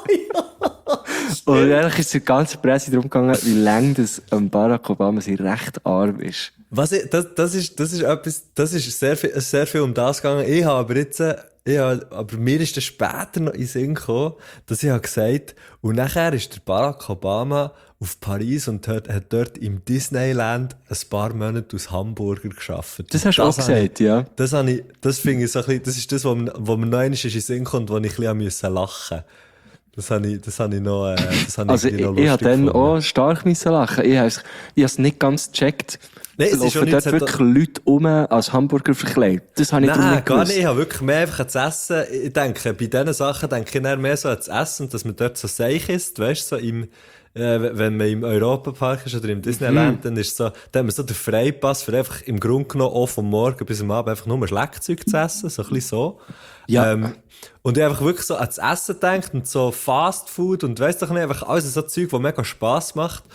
Und eigentlich ist die ganze Presse darum gegangen, wie lang das Barack Obama sein rechter Arm ist. Das ist etwas, das ist sehr viel um das gegangen. Aber mir ist dann später noch in den Sinn gekommen, dass ich gesagt, und nachher ist der Barack Obama auf Paris und hat dort im Disneyland ein paar Monate aus Hamburger gearbeitet. Das hast du auch gesagt, ja. Das finde ich so ein bisschen, das ist das, wo mir noch einmal in den Sinn kommt, wo ich ein bisschen lachen musste. Das habe ich noch, Also, ich habe dann auch stark lachen. Ich habe es nicht ganz gecheckt. Nein, es ist schon dort wirklich Leute als Hamburger verkleidet. Das habe ich nicht gar gewusst. nicht. Ich habe wirklich mehr einfach ans Essen. Ich denke, bei diesen Sachen denke ich mehr so ans Essen, dass man dort so seich ist, weißt du, so wenn man im Europapark ist oder im Disneyland, dann ist so, dann hat man so den Freipass für einfach im Grunde genommen auch vom Morgen bis am Abend einfach nur Schlagzeug zu essen, so ein bisschen so. Ja. Und ich einfach wirklich so ans Essen denkt und so Fast Food und weiss doch nicht, einfach alles so Zeug, das mega Spass macht.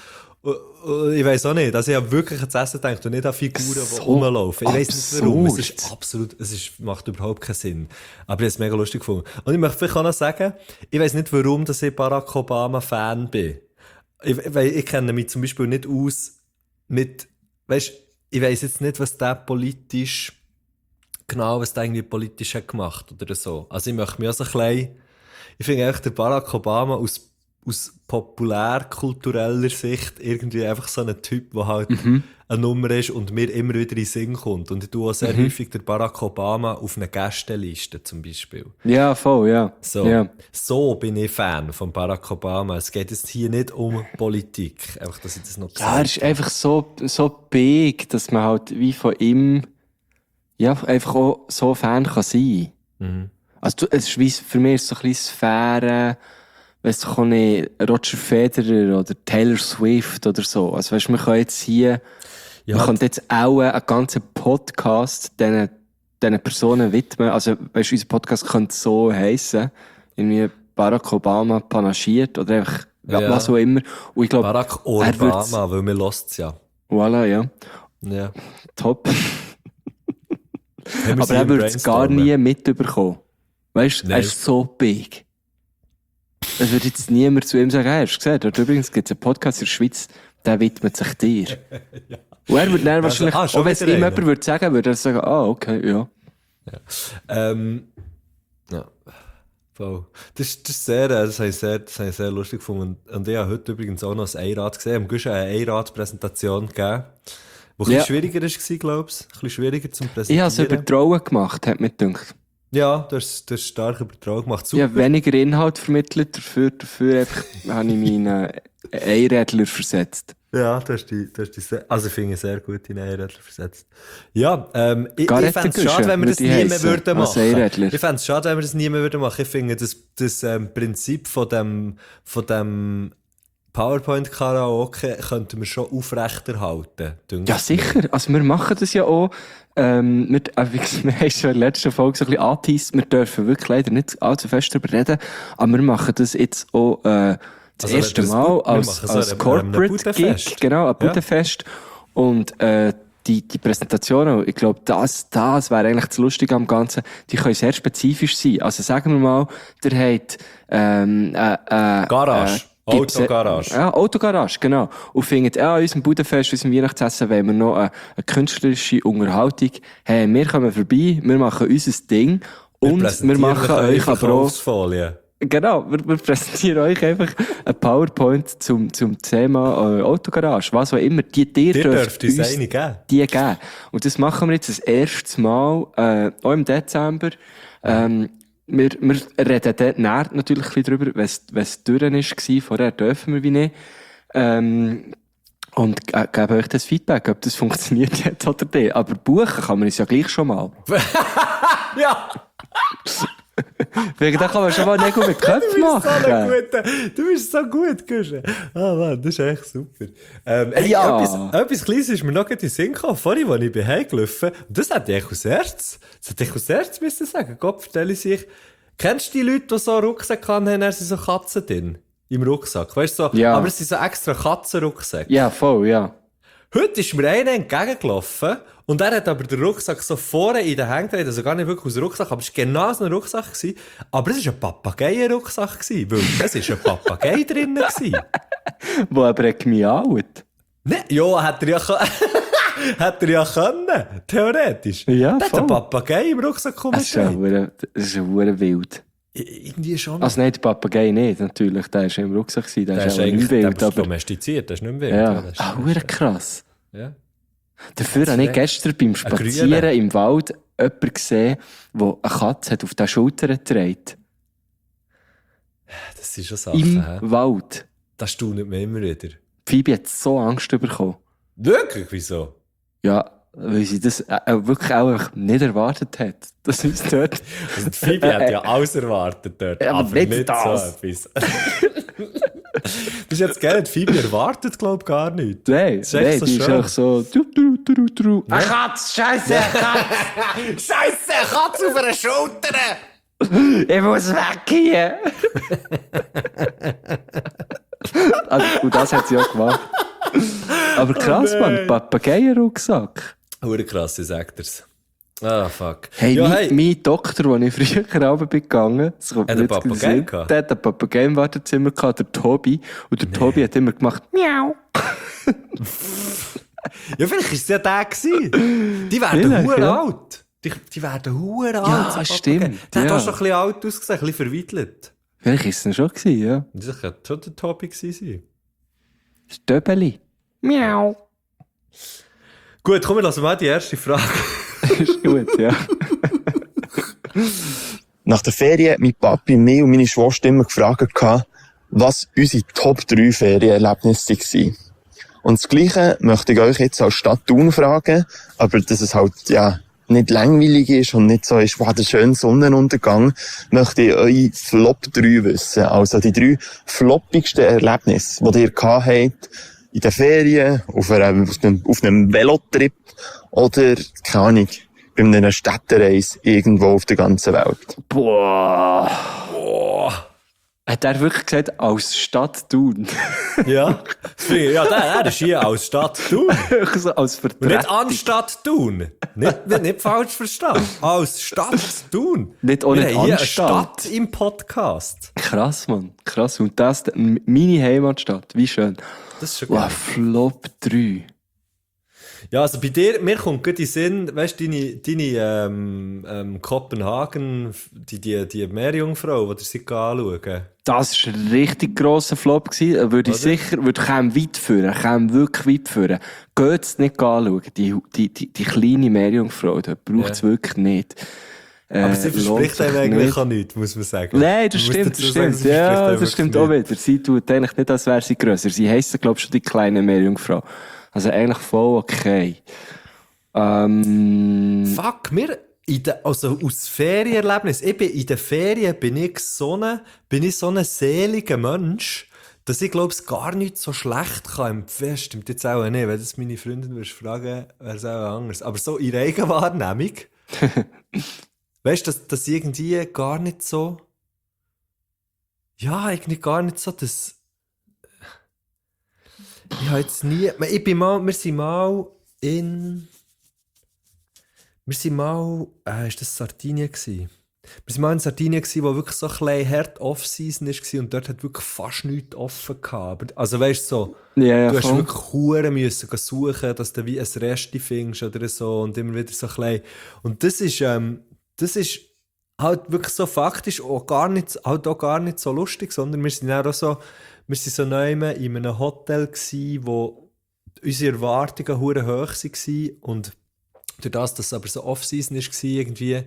Ich weiss auch nicht. Also ich habe wirklich ans Essen gedacht und nicht an Figuren, die So rumlaufen. Ich weiss nicht warum. Es absurd. ist absolut, macht überhaupt keinen Sinn. Aber ich habe es mega lustig gefunden. Und ich möchte vielleicht auch noch sagen, ich weiss nicht warum, dass ich Barack Obama Fan bin. Weil ich kenne mich zum Beispiel nicht aus mit, weißt, ich weiss jetzt nicht, was der politisch, genau, was der irgendwie politisch hat gemacht oder so. Also ich möchte mich auch so ein bisschen, ich finde eigentlich der Barack Obama aus populärkultureller Sicht irgendwie einfach so ein Typ, der halt eine Nummer ist und mir immer wieder in den Sinn kommt. Und ich tue auch sehr häufig den Barack Obama auf eine Gästeliste zum Beispiel. Ja, voll, ja. So, Ja. bin ich Fan von Barack Obama. Es geht jetzt hier nicht um Politik. Einfach, dass ich das noch Ja, er ist einfach so big, dass man halt wie von ihm, ja, einfach auch so Fan kann sein. Also, es ist wie, für mich ist es so ein bisschen Sphäre, weißt du, kann nicht Roger Federer oder Taylor Swift oder so. Also, weißt du, wir können jetzt hier, wir können jetzt auch einen ganzen Podcast diesen Personen widmen. Also, weißt du, unser Podcast könnte so heissen, irgendwie Barack Obama panaschiert oder einfach, Ja. was auch immer. Und ich glaube, Barack er wird's- Obama, weil man hört's ja. voilà, ja. Ja. Top. Haben wir Aber sie er im würde es gar Brainstormen? nie mitbekommen. Weißt du, er Nein. ist so big. Es würde jetzt niemand zu ihm sagen, hey, hast du gesehen, dort übrigens gibt es einen Podcast in der Schweiz, der widmet sich dir. Und er würde dann wahrscheinlich, schon auch wenn es wieder ihm einer. jemand würde sagen, würde er sagen, okay, ja. Ja. Voll. Das ist sehr, das habe ich sehr lustig gefunden. Und ich habe heute übrigens auch noch ein Einrad gesehen. Am Guschen eine Einrad-Präsentation gegeben. Die ein bisschen Ja. schwieriger war, glaube ich. Ein bisschen schwieriger zum Ich Präsentieren. habe es übertrauen gemacht, hat mir gedacht. Ja, du hast stark übertragen gemacht. Ich Super. habe weniger Inhalt vermittelt, dafür einfach habe ich meinen Einrädler versetzt. Ja, du hast die also ich finde ich sehr gut in Einrädler versetzt. Ja, ich Garette fände es schade, Guschen, wenn wir das würde nie ich mehr heissen, würden als machen. Einrädler. Ich fände es schade, wenn wir das nie mehr würden machen. Ich finde das Prinzip von dem PowerPoint-Karaoke könnten wir schon aufrechterhalten. dünkt Ja, mir. sicher. Also, wir machen das ja auch. Wir haben schon in der letzten Folge so ein bisschen angeteased. Wir dürfen wirklich leider nicht allzu fest darüber reden. Aber wir machen das jetzt auch, das Also, erste das Mal wir als machen so ein Corporate Budenfest. Gig. Genau, ein Ja. Budenfest. Und, die Präsentation, ich glaube, das wäre eigentlich das Lustige am Ganzen. Die können sehr spezifisch sein. Also, sagen wir mal, der hat, Garage. Autogarage. Ja, Autogarage, genau. Und findet, an unserem Budenfest, unserem Weihnachtsessen, wollen wir noch eine künstlerische Unterhaltung. Hey, wir kommen vorbei, wir machen unser Ding und wir machen euch aber auch, Verkaufsfolie. genau, wir präsentieren euch einfach ein PowerPoint zum Thema Autogarage, was auch immer. Ihr Ihr dürft dürft uns uns eine geben. die geben. Und das machen wir jetzt das erste Mal, auch im Dezember. Wir reden dort näher natürlich ein bisschen drüber, wenn es durch war. Vorher dürfen wir wie nicht. Und geben euch das Feedback, ob das funktioniert hat oder nicht. Aber buchen kann man uns ja gleich schon mal. Ja! Wegen da kann man schon mal Nägel mit Köpfen machen. Du bist so gut, Guschen. Ah, Mann, das ist echt super. Ja. Etwas Kleines ist mir noch in den Sinn gekommen, vorhin, als ich bin heimgelaufen. Und das hätte ich aus Herz müssen sagen. Gott, vertelle ich sich. Kennst du die Leute, die so einen Rucksack haben, dann sind so Katzen drin? Im Rucksack, weißt du so? Ja. Aber es sind so extra Katzenrucksäcke. Ja, voll, ja. Heute ist mir einer entgegengelaufen und er hat aber den Rucksack so vorne in den Händen getragen, also gar nicht wirklich aus dem Rucksack, aber es war genau so ein Rucksack gewesen. Aber es war ein Papageienrucksack gewesen, weil es war ein Papagei drinnen gewesen. Wo aber gemiaut. Ne, ja, hat er ja können, theoretisch. Ja, Der hat voll. einen Papagei im Rucksack Das ist ja gekommen. verdammt wild. Irgendwie schon. Also nein, der Papagei nicht, natürlich. Der war im Rucksack, der der ist ist auch nicht eigentlich der wild. ist Aber domestiziert, der ist nicht mehr wild. ja, das ist- verdammt krass. ja. Dafür habe ich gestern beim Spazieren grüner. im Wald jemanden gesehen, der eine Katze hat auf der Schulter getragen. Das sind schon Sachen, Im hä? Wald. Das staunet mir immer wieder. Phoebe hat so Angst bekommen. Wirklich? Wieso? Ja, weil sie das wirklich auch einfach nicht erwartet hat. Dass uns dort... Also die Phoebe hat ja alles erwartet dort, Ja, aber aber nicht nicht das. so etwas. Das ist jetzt geil, die Phoebe erwartet, glaub ich, gar nicht. Nein, Das ist echt nein, so die ist schön. einfach so... Eine Katze, Scheiße, eine Katze! Scheisse, Katze auf einer Schulter! Ich muss weg hier! Also, und das hat sie auch gemacht. Aber krass, Mann, Papageien-Rucksack. Hure krass, ich sag dir's. Ah, fuck. Hey, ja, mein Doktor, wo ich früher Abend bin gegangen, das kommt Hat mir er jetzt Papageien gesehen, gehabt? der hat ein Papagei im Wartezimmer gehabt, der Tobi. Und der Tobi hat immer gemacht, miau. Ja, vielleicht war es ja der gewesen. Die werden Vielleicht, hure ja. alt. Die werden hure alt. Ja, so stimmt, Papageien. Der hat ja. auch schon ein bisschen alt ausgesehen, ein bisschen verwittelt. Vielleicht ist es dann schon gewesen, ja. Das könnte schon der Topic sein. Das Döbeli. Miau. Gut, komm, wir lassen mal die erste Frage. Ist gut, ja. Nach der Ferien hat mein Papi mich und meine Schwester immer gefragt, was unsere Top 3 Ferienerlebnisse waren. Und das Gleiche möchte ich euch jetzt als Stadt Thun fragen, aber dass es halt, ja, nicht langweilig ist und nicht so ist, wow, der schöne Sonnenuntergang, möchte ich eure Flop 3 wissen. Also die 3 floppigsten Erlebnisse, die ihr gehabt habt, in den Ferien, auf einem Velotrip oder, keine Ahnung, bei einer Städtereise irgendwo auf der ganzen Welt. Boah. Hat er wirklich gesagt, als Stadt Thun? Ja, ja, der ist hier als Stadt Thun. So als Und Vertretung. nicht anstatt Thun. Nicht falsch verstanden. Als Stadt Thun. Nicht auch Wir nicht haben hier eine Anstatt. Stadt im Podcast. Krass, Mann. Krass. Und das, meine Heimatstadt. Wie schön. Das ist schon Wow, geil. Flop 3. Ja, also bei dir, mir kommt gut in den Sinn, weißt du, deine Kopenhagen, die Meerjungfrau, die ihr sie anschauen. Das war ein richtig grosser Flop gewesen. Würde ich Oder? sicher, käme weit führen. Käme wirklich weit führen. Geht es nicht anschauen. Die kleine Meerjungfrau, da braucht es wirklich nicht. Aber sie lohnt verspricht sich einem eigentlich nicht. auch nichts, muss man sagen. Nein, das Man muss stimmt, dazu das sagen, stimmt. sie verspricht Ja, einem das stimmt wirklich auch wieder. Sie tut eigentlich nicht, als wäre sie grösser. Sie heisst, glaube ich, schon die kleine Meerjungfrau. Also eigentlich voll okay. Fuck, also aus Ferienerlebnis, in den Ferien bin ich so ein seliger Mensch, dass ich glaube, es gar nicht so schlecht kann empfehlen. Stimmt jetzt auch nicht, wenn das meine Freundin würdest fragen, wäre es auch anders. Aber so in Eigenwahrnehmung, weißt du, dass irgendwie gar nicht so, ja, eigentlich gar nicht so, dass ich habe jetzt nie, wir sind mal, ist das Sardinien gewesen? Wir sind mal in Sardinien gewesen, wo wirklich so ein bisschen hart Off-Season war und dort hat wirklich fast nichts offen gehabt. Also weißt du so, Ja, du hast voll. wirklich Huren müssen suchen, dass du wie ein Resti findest oder so und immer wieder so ein bisschen. Und das ist halt wirklich so faktisch auch gar nicht so lustig, sondern wir sind auch so, wir sind so neu in einem Hotel gsi, wo unsere Erwartungen hure hoch waren und durch das, dass es aber so Off-Season war, irgendwie,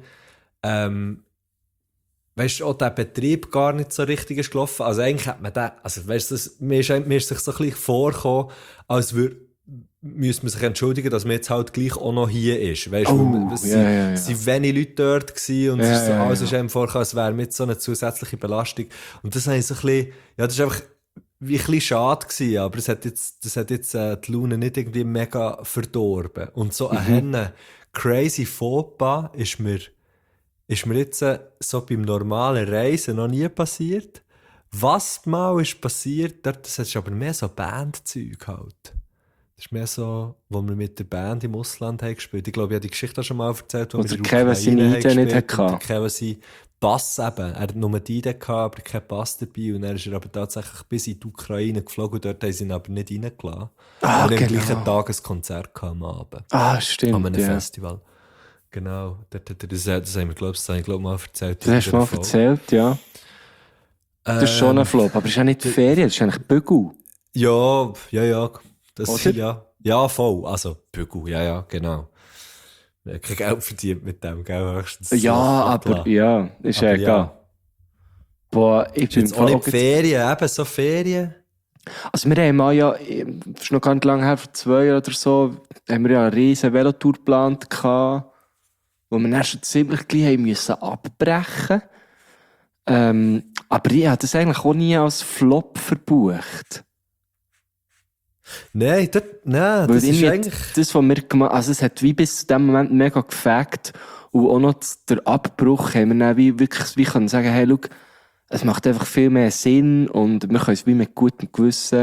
weißt du, auch der Betrieb gar nicht so richtig ist gelaufen. Also eigentlich hat man den, also weißt du, mir ist sich so ein bisschen vorgekommen, als müsste man sich entschuldigen, dass man jetzt halt gleich auch noch hier ist. Weißt du, es sind wenig Leute dort gewesen und es ist so, alles ist einem vorgekommen, als wäre mit so eine zusätzliche Belastung. Und das habe ich so ein bisschen, ja, das ist einfach wie ein bisschen schade gewesen, aber das hat jetzt die Laune nicht irgendwie mega verdorben. Und so ein crazy Fauxpas ist mir jetzt so beim normalen Reisen noch nie passiert. Was mal ist passiert, das ist aber mehr so Bandzeug halt. Das ist mehr so, wo wir mit der Band im Ausland haben gespielt. Ich glaube, ich habe die Geschichte auch schon mal erzählt, wo Also wir in der Kevin seine Ukraine Idee nicht gespielt hatte. und Kevin seinen Pass eben. Er hat nur die Idee gehabt, aber keinen Pass dabei. Und dann ist er aber tatsächlich bis in die Ukraine geflogen und dort haben sie ihn aber nicht reingelassen. Ah, und am genau. gleichen Tag ein Konzert gehabt am Abend. Ah, stimmt. An einem ja. Festival. Genau. Das haben wir, glaube ich, mal erzählt. Das hast du mal erzählt, ja. Das ist schon ein Flop, aber es ist ja nicht Ferien, das ist eigentlich Bügel. Ja. Das Oder? ja, voll. Also, Bügel, ja, genau. Wir haben kein Geld verdient mit dem, gell, höchstens. Ja, so, aber klar. ja, ist ja Aber egal. ja. Boah, ich Ist bin jetzt auch nicht Ferien, eben so Ferien. Also wir haben mal ja, das ist noch gar nicht lange her, vor 2 Jahren oder so, haben wir ja eine riesen Velotour geplant gehabt, wo wir dann schon ziemlich gleich haben müssen abbrechen. Aber ich habe das eigentlich auch nie als Flop verbucht. Nein, das Weil ist irgendwie eigentlich... das, was wir gemacht haben, also es hat wie bis zu dem Moment mega gefakt und auch noch der Abbruch haben wir dann wie wirklich wie können sagen, hey, schau, es macht einfach viel mehr Sinn und wir können es wie mit gutem Gewissen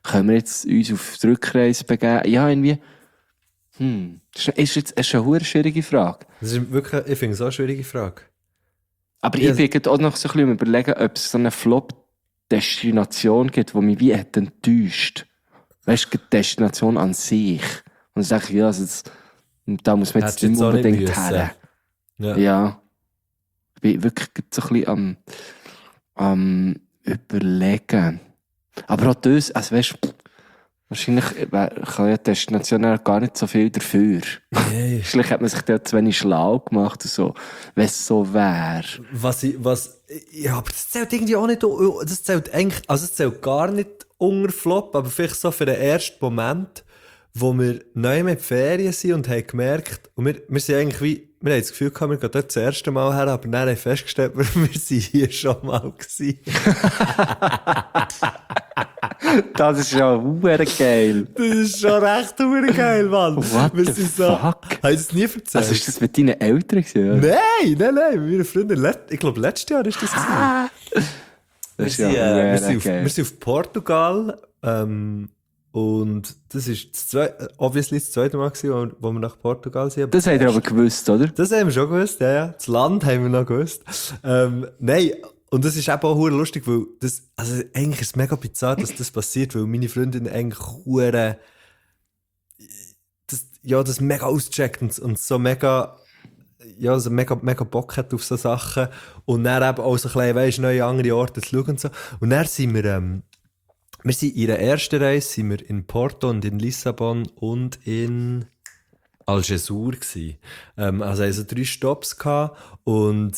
können wir jetzt uns auf die Rückreise begeben? Ja, irgendwie, das ist eine hure schwierige Frage. Das ist wirklich, ich finde es auch eine schwierige Frage. Aber Ja. ich bin gerade auch noch so ein bisschen überlegen, ob es so eine Flop-Destination gibt, die mich wie hat enttäuscht. Weißt du, die Destination an sich. Und ich sage, ja, also da muss man jetzt Hättest du nicht jetzt auch nicht unbedingt müssen. her. Ja. Ja. Ich bin wirklich gerade so ein bisschen am überlegen. Aber auch das, also weißt du, wahrscheinlich kann ja die Destination ja gar nicht so viel dafür. Nee. Vielleicht hat man sich dort zu wenig schlau gemacht und so, wenn es so wäre. Ja, aber das zählt irgendwie auch nicht, das zählt eigentlich, also es zählt gar nicht unter Flop, aber vielleicht so für den ersten Moment, wo wir neu mit Ferien sind und haben gemerkt, und wir sind eigentlich wie, wir haben das Gefühl gehabt, wir gehen dort das erste Mal her, aber dann haben wir festgestellt, wir sind hier schon mal gewesen. Das ist ja verdammt geil. Das ist schon recht verdammt geil, Mann. What Wir the sind so, fuck? Hast du das nie erzählt? Also ist das mit deinen Eltern gewesen? Oder? Nein, mit meiner Freundin, ich glaube, letztes Jahr ist das gewesen. Das ist Wir ja sind geil. wir sind auf Portugal, und das ist obviously das zweite Mal gewesen, wo wir nach Portugal sind. Das habt ihr aber gewusst, oder? Das haben wir schon gewusst, ja. Das Land haben wir noch gewusst. Nein, und das ist eben auch hure lustig, weil also eigentlich ist es mega bizarr, dass das passiert, weil meine Freundin eigentlich hure das mega auscheckt und so mega, ja, also mega Bock hat auf so Sachen und dann eben auch so ein bisschen, weisst, neue andere Orte zu schauen und so. Und dann sind wir sind in der ersten Reise sind wir in Porto und in Lissabon und in Algesur gsi. Also 3 Stops gehabt und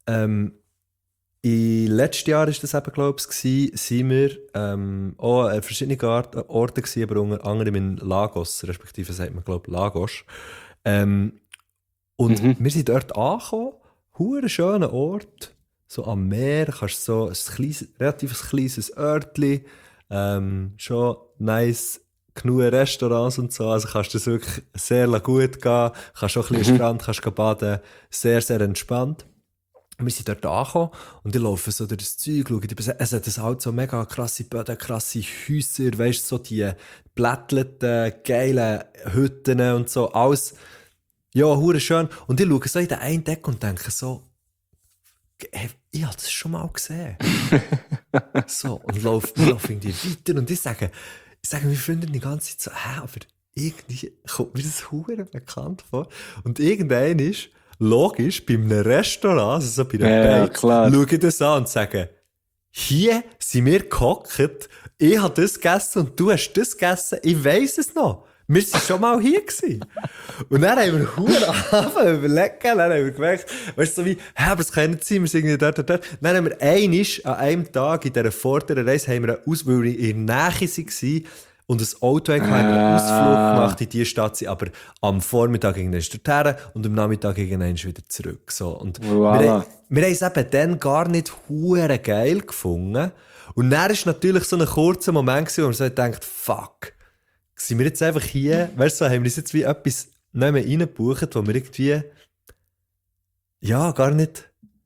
letztes Jahr ist das eben, glaube ich, sind wir auch an verschiedenen Orten gewesen, aber unter anderem in Lagos, respektive sagt man, glaube ich, Lagos. Und wir sind dort angekommen, hure schöner Ort, so am Meer, kannst so relativ kleines Örtli, schon nice, genug Restaurants und so, also kannst du das wirklich sehr gut gehen, kannst auch ein bisschen Strand, kannst baden, sehr, sehr entspannt. Wir sind dort angekommen und ich laufe so durch das Zeug, schaue, es hat das halt so mega krasse Böden, krasse Häuser, weisst so die blättelten, geilen Hütten und so, alles, ja, hure schön. Und ich schaue so in den einen Deck und denke so, hey, ich habe das schon mal gesehen. So, und laufe irgendwie weiter und ich sage mir Freundin die ganze Zeit so, aber irgendwie kommt mir das hure bekannt vor. Und irgendein ist, logisch, bei einem Restaurant, also so bei einer Beiz, schaue ich das an und sage, hier sind wir gehockt, ich habe das gegessen und du hast das gegessen, ich weiss es noch. Wir waren schon mal hier gewesen. Und dann haben wir verdammt überlegt, dann haben wir gemerkt, weißt du, so wie, aber es kann nicht sein, wir sind irgendwie dort. Dann haben wir an einem Tag in dieser vorderen Reise, haben wir weil wir in der Nähe waren, und ein Auto haben einen Ausflug gemacht in diese Stadt, aber am Vormittag irgendwann dorthin und am Nachmittag irgendwann wieder zurück. So. Und Voilà. wir haben es eben dann gar nicht hure geil gefunden. Und dann war natürlich so ein kurzer Moment, wo man so denkt, fuck, sind wir jetzt einfach hier, weißt du, haben wir uns jetzt wie etwas nicht mehr reingebucht, wo wir irgendwie, ja, gar nicht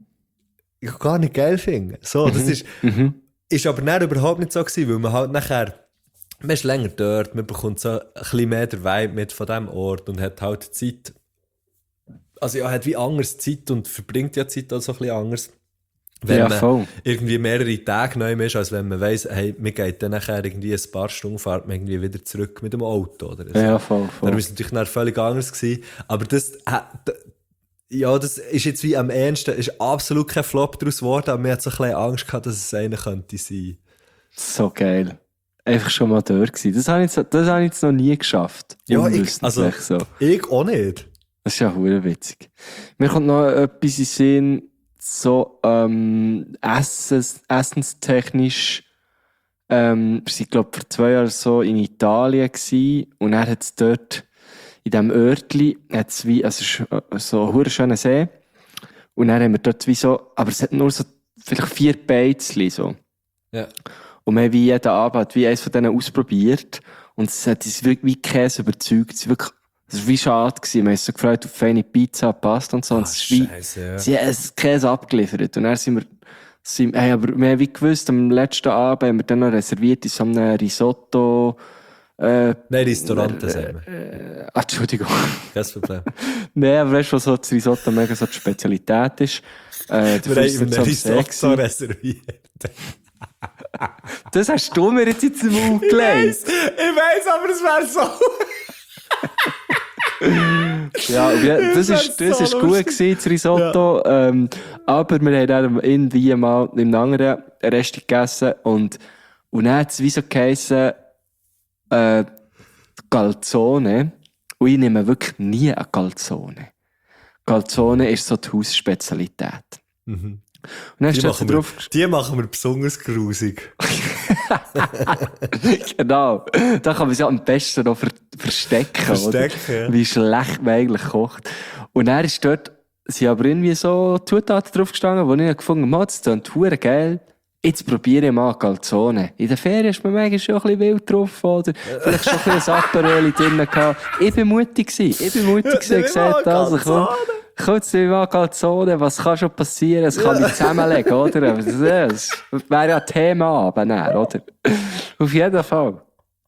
geil finden. So, das ist aber dann überhaupt nicht so gewesen, weil man halt nachher, man ist länger dort, man bekommt so ein bisschen mehr der Vibe mit von diesem Ort und hat halt Zeit, also ja, hat wie anders Zeit und verbringt ja Zeit auch so ein bisschen anders, wenn man irgendwie mehrere Tage neu ist, als wenn man weiss, hey, mir geht dann nachher irgendwie ein paar Stunden Fahrt man irgendwie wieder zurück mit dem Auto oder so. Ja, voll. Da war es natürlich dann völlig anders gewesen, aber das ist jetzt wie am ehesten, ist absolut kein Flop daraus geworden, aber man hat so ein bisschen Angst gehabt, dass es einer könnte sein. So geil. Einfach schon mal dort gewesen. Das habe ich jetzt noch nie geschafft. Ja, ich auch nicht. Das ist ja verdammt witzig. Mir kommt noch etwas in Sinn, so essenstechnisch. Wir waren, glaube ich, vor 2 Jahren so in Italien gewesen, und er hat es dort in diesem Örtli, hat's wie, also so ein schöner See, und dann haben wir dort wie so, aber es hat nur so vielleicht 4 Beizli so. Ja. Und wir haben wie jeden Abend wie eines von denen ausprobiert. Und es hat uns wirklich wie Käse überzeugt. Es war wie schade gewesen. Wir haben uns so gefreut auf feine Pizza, Pasta und so. Und es ist wie, Scheisse, ja. sie haben Käse abgeliefert. Und dann sind wir Aber wir haben wie gewusst, am letzten Abend haben wir dann noch reserviert in so einem Risotto. Nein, Restaurant, sagen wir. Entschuldigung. Kein Problem. Nein, aber weißt du, was so das Risotto mega so die Spezialität ist? Wir haben ein Risotto reserviert. Das hast du mir jetzt ins Mund gelegt. Ich weiss, aber es wäre so. Ja, das ist gut gewesen, das Risotto. Ja. Aber wir haben dann irgendwie mal in einem anderen Rest gegessen und dann hat es wie so geheissen, Calzone. Und ich nehme wirklich nie eine Calzone. Calzone ist so die Hausspezialität. Mhm. Und dann steht drauf... Die machen wir besonders grusig. Genau. Da kann man sich am besten noch verstecken. Oder? Ja. Wie schlecht man eigentlich kocht. Und dann ist dort, sind aber irgendwie so Zutaten drauf gestanden, die ich gefunden habe, das klingt verdammt geil. Jetzt probiere ich mal Calzone. In der Ferien ist man manchmal schon ein bisschen wild drauf, oder? Vielleicht schon ein bisschen ein Aperol drin gehabt. Ich bin mutig gewesen. Ich gesagt, also komm jetzt mal Calzone, was kann schon passieren? Es kann mich zusammenlegen, oder? Das wäre ja Thema aber dann, oder? Auf jeden Fall.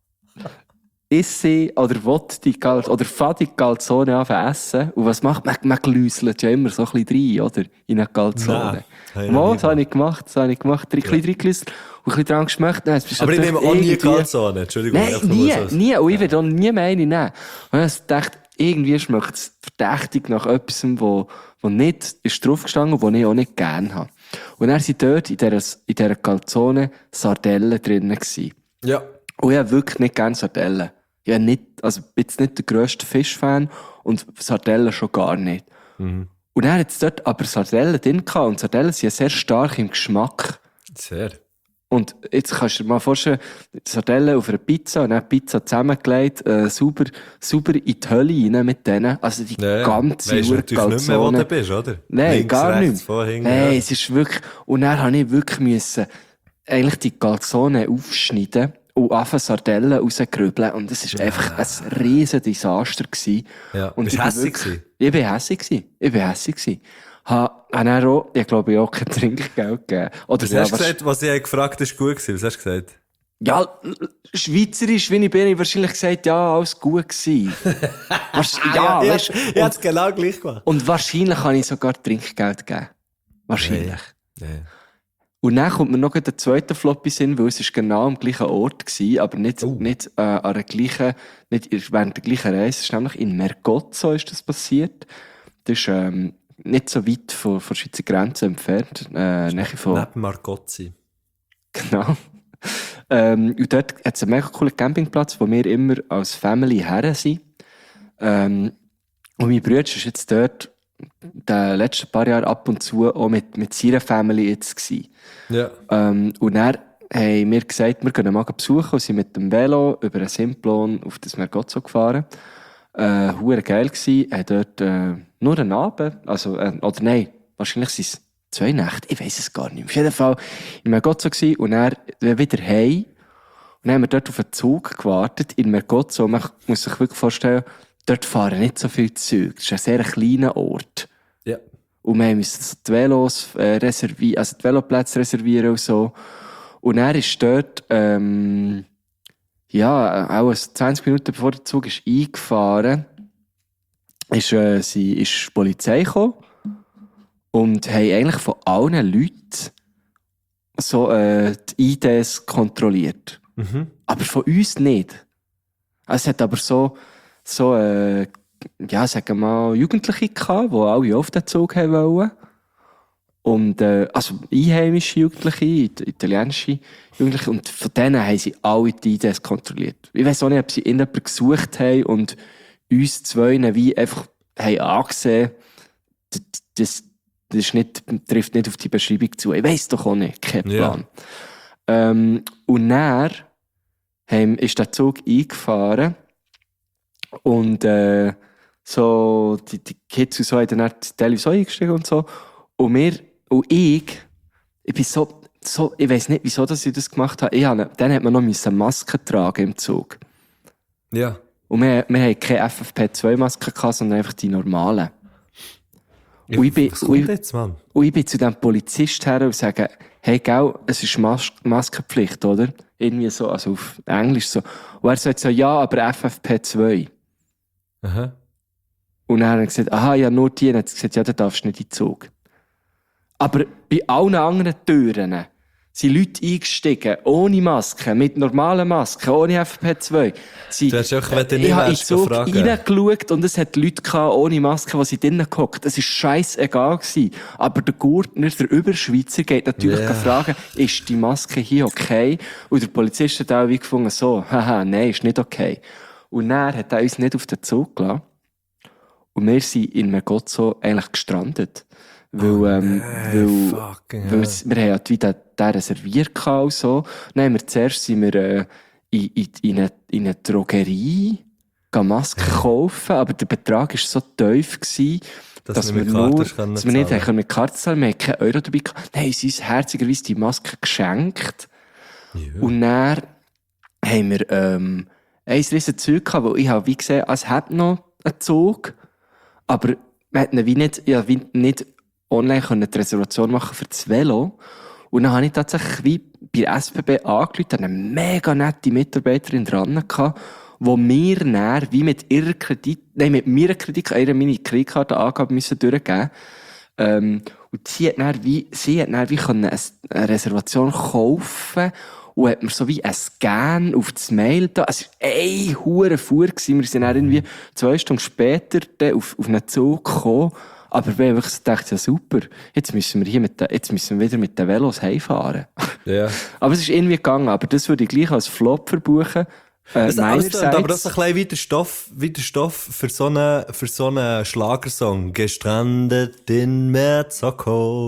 Ist sie, oder will die oder fährt die Calzone anfangen essen? Und was macht man? Man glüsselt ja immer so ein bisschen rein, oder? In eine Calzone. Das habe ich gemacht. Ein bisschen reingelüsselt und ein bisschen dran geschmeckt. Nein, aber ich nehme auch nie Calzone, Entschuldigung. Nein, nie. Und ich will auch nie mehr eine nehmen. Und ich dachte, irgendwie schmeckt es verdächtig nach etwas, wo nicht ist draufgestanden und wo ich auch nicht gerne habe. Und dann waren dort in dieser Calzone Sardellen drin gewesen. Ja. Und ich habe wirklich nicht gerne Sardellen. Ich bin jetzt nicht der grösste Fischfan und Sardellen schon gar nicht. Mhm. Und dann hat es dort aber Sardellen drin gehabt. Und Sardellen sind ja sehr stark im Geschmack. Sehr. Und jetzt kannst du dir mal vorstellen, Sardellen auf einer Pizza und dann die Pizza zusammengelegt, sauber in die Hölle rein mit denen. Also die ganze Uhr Calzone. Nicht mehr, wo du bist, oder? Nein, links, gar rechts, nicht. Vorhin, Nein, es ist wirklich... Und dann habe ich wirklich müssen eigentlich die Calzone aufschneiden und anfangen Sardellen rausgrübeln. Und es war einfach ein riesen Desaster gewesen. Ja. Und Bist du hässig gewesen? Ich bin hässig gewesen. Ich glaube, ich auch kein Trinkgeld gegeben. Oder was hast du gesagt, was ich gefragt habe, ist gut gewesen? Was hast du gesagt? Ja, schweizerisch, wie ich bin, ich wahrscheinlich gesagt, ja, alles gut gewesen. Weißt, ich hab's genau gleich gemacht. Und wahrscheinlich habe ich sogar Trinkgeld gegeben. Wahrscheinlich. Ja. Und dann kommt mir noch der zweite Flop in den Sinn, weil es genau am gleichen Ort war, aber nicht während der gleichen Reise. Es ist nämlich in Mergozzo ist das passiert. Das ist nicht so weit von der Schweizer Grenze entfernt. Neben Margozzi. Genau. Und dort hat es einen mega coolen Campingplatz, wo wir immer als Family her sind. Und mein Bruder ist jetzt dort den letzten paar Jahre ab und zu auch mit seiner Family jetzt gewesen. Ja. Und dann haben wir gesagt, wir können mal besuchen und sind mit dem Velo über einen Simplon auf das Mergozzo gefahren. Hure geil gsi, dort nur einen Abend, oder nein, wahrscheinlich sind es 2 Nächte, ich weiss es gar nicht. Auf jeden Fall in Mergozzo gsi und dann wieder heim. Und dann haben wir dort auf einen Zug gewartet in Mergozzo. Man muss sich wirklich vorstellen, dort fahren nicht so viele Züge. Das ist ein sehr kleiner Ort. Ja. Und wir mussten die Velos reservieren, also die Veloplätze reservieren und so. Und dann ist dort, auch 20 Minuten bevor der Zug ist eingefahren, ist die Polizei gekommen und haben eigentlich von allen Leuten so die IDs kontrolliert. Mhm. Aber von uns nicht. Es hat aber sagen wir mal, Jugendliche gehabt, die alle auf den Zug haben wollen. Und, einheimische Jugendliche, italienische Jugendliche, und von denen haben sie alle die IDs kontrolliert. Ich weiss auch nicht, ob sie irgendjemanden gesucht haben und uns zwei wie einfach haben angesehen, das trifft nicht auf die Beschreibung zu. Ich weiss doch auch nicht, kein Plan. Ja. Und dann ist der Zug eingefahren und die Kids und so haben dann teilweise auch eingestiegen und so. Und ich bin so, ich weiss nicht, wieso dass ich das gemacht habe. Dann hat man noch Masken tragen im Zug. Ja. Und wir hatten keine FFP2-Masken, sondern einfach die normalen. Was kommt jetzt, Mann? Und ich bin zu dem Polizist her und sage, hey, gell, es ist Maskenpflicht, oder? Irgendwie so, also auf Englisch so. Und er sagt so, ja, aber FFP2. Aha. Und dann hat er gesagt, aha, ja, nur die. Und dann hat er gesagt, ja, dann darfst du nicht in den Zug. Aber bei allen anderen Türen sind Leute eingestiegen, ohne Maske, mit normalen Masken, ohne FFP2. Du hast auch, wenn du nicht ich habe in den wärst, Zug fragen. reingeschaut und es hat Leute gehabt, ohne Maske, die sind drinnen gehockt. Das war scheissegal gewesen. Aber der Gurtner, der Überschweizer, geht natürlich fragen, ist die Maske hier okay? Und der Polizist hat auch wie gefunden, so, haha, nein, ist nicht okay. Und dann hat er uns nicht auf den Zug gelassen. Und wir sind in Megozzo eigentlich gestrandet. Weil, weil wir haben ja wieder den reserviert gehabt und so. Dann haben wir zuerst sind wir, in eine Drogerie Masken kaufen, aber der Betrag war so tief gewesen, dass wir nicht mit Karte zahlen, wir hatten keinen Euro dabei gehabt. Dann haben sie uns herzigerweise die Maske geschenkt. Ja. Und dann haben wir, ein riesen Zeug gehabt, wo ich habe wie gesehen, es hat noch einen Zug, aber wir hätten wie nicht online die Reservation machen für das Velo. Und dann habe ich tatsächlich wie bei der SBB angerufen, eine mega nette Mitarbeiterin dran gehabt, wo mir dann wie mit ihrer mit meiner Kreditkarte, meine Kreditkartenangabe müssen durchgeben. Und sie hat dann wie eine Reservation kaufen und hat mir so wie einen Scan auf das Mail da. Es war eine hure Fuhr gewesen. Wir sind dann irgendwie 2 Stunden später auf einen Zug gekommen. Aber wir haben wirklich gedacht, ja super, jetzt müssen wir wieder mit den Velos heimfahren. Ja. Aber es ist irgendwie gegangen, aber das würde ich gleich als Flop verbuchen. Das aber das ist ein bisschen Widerstoff für so einen Schlagersong. Gestrandet in Merzoko.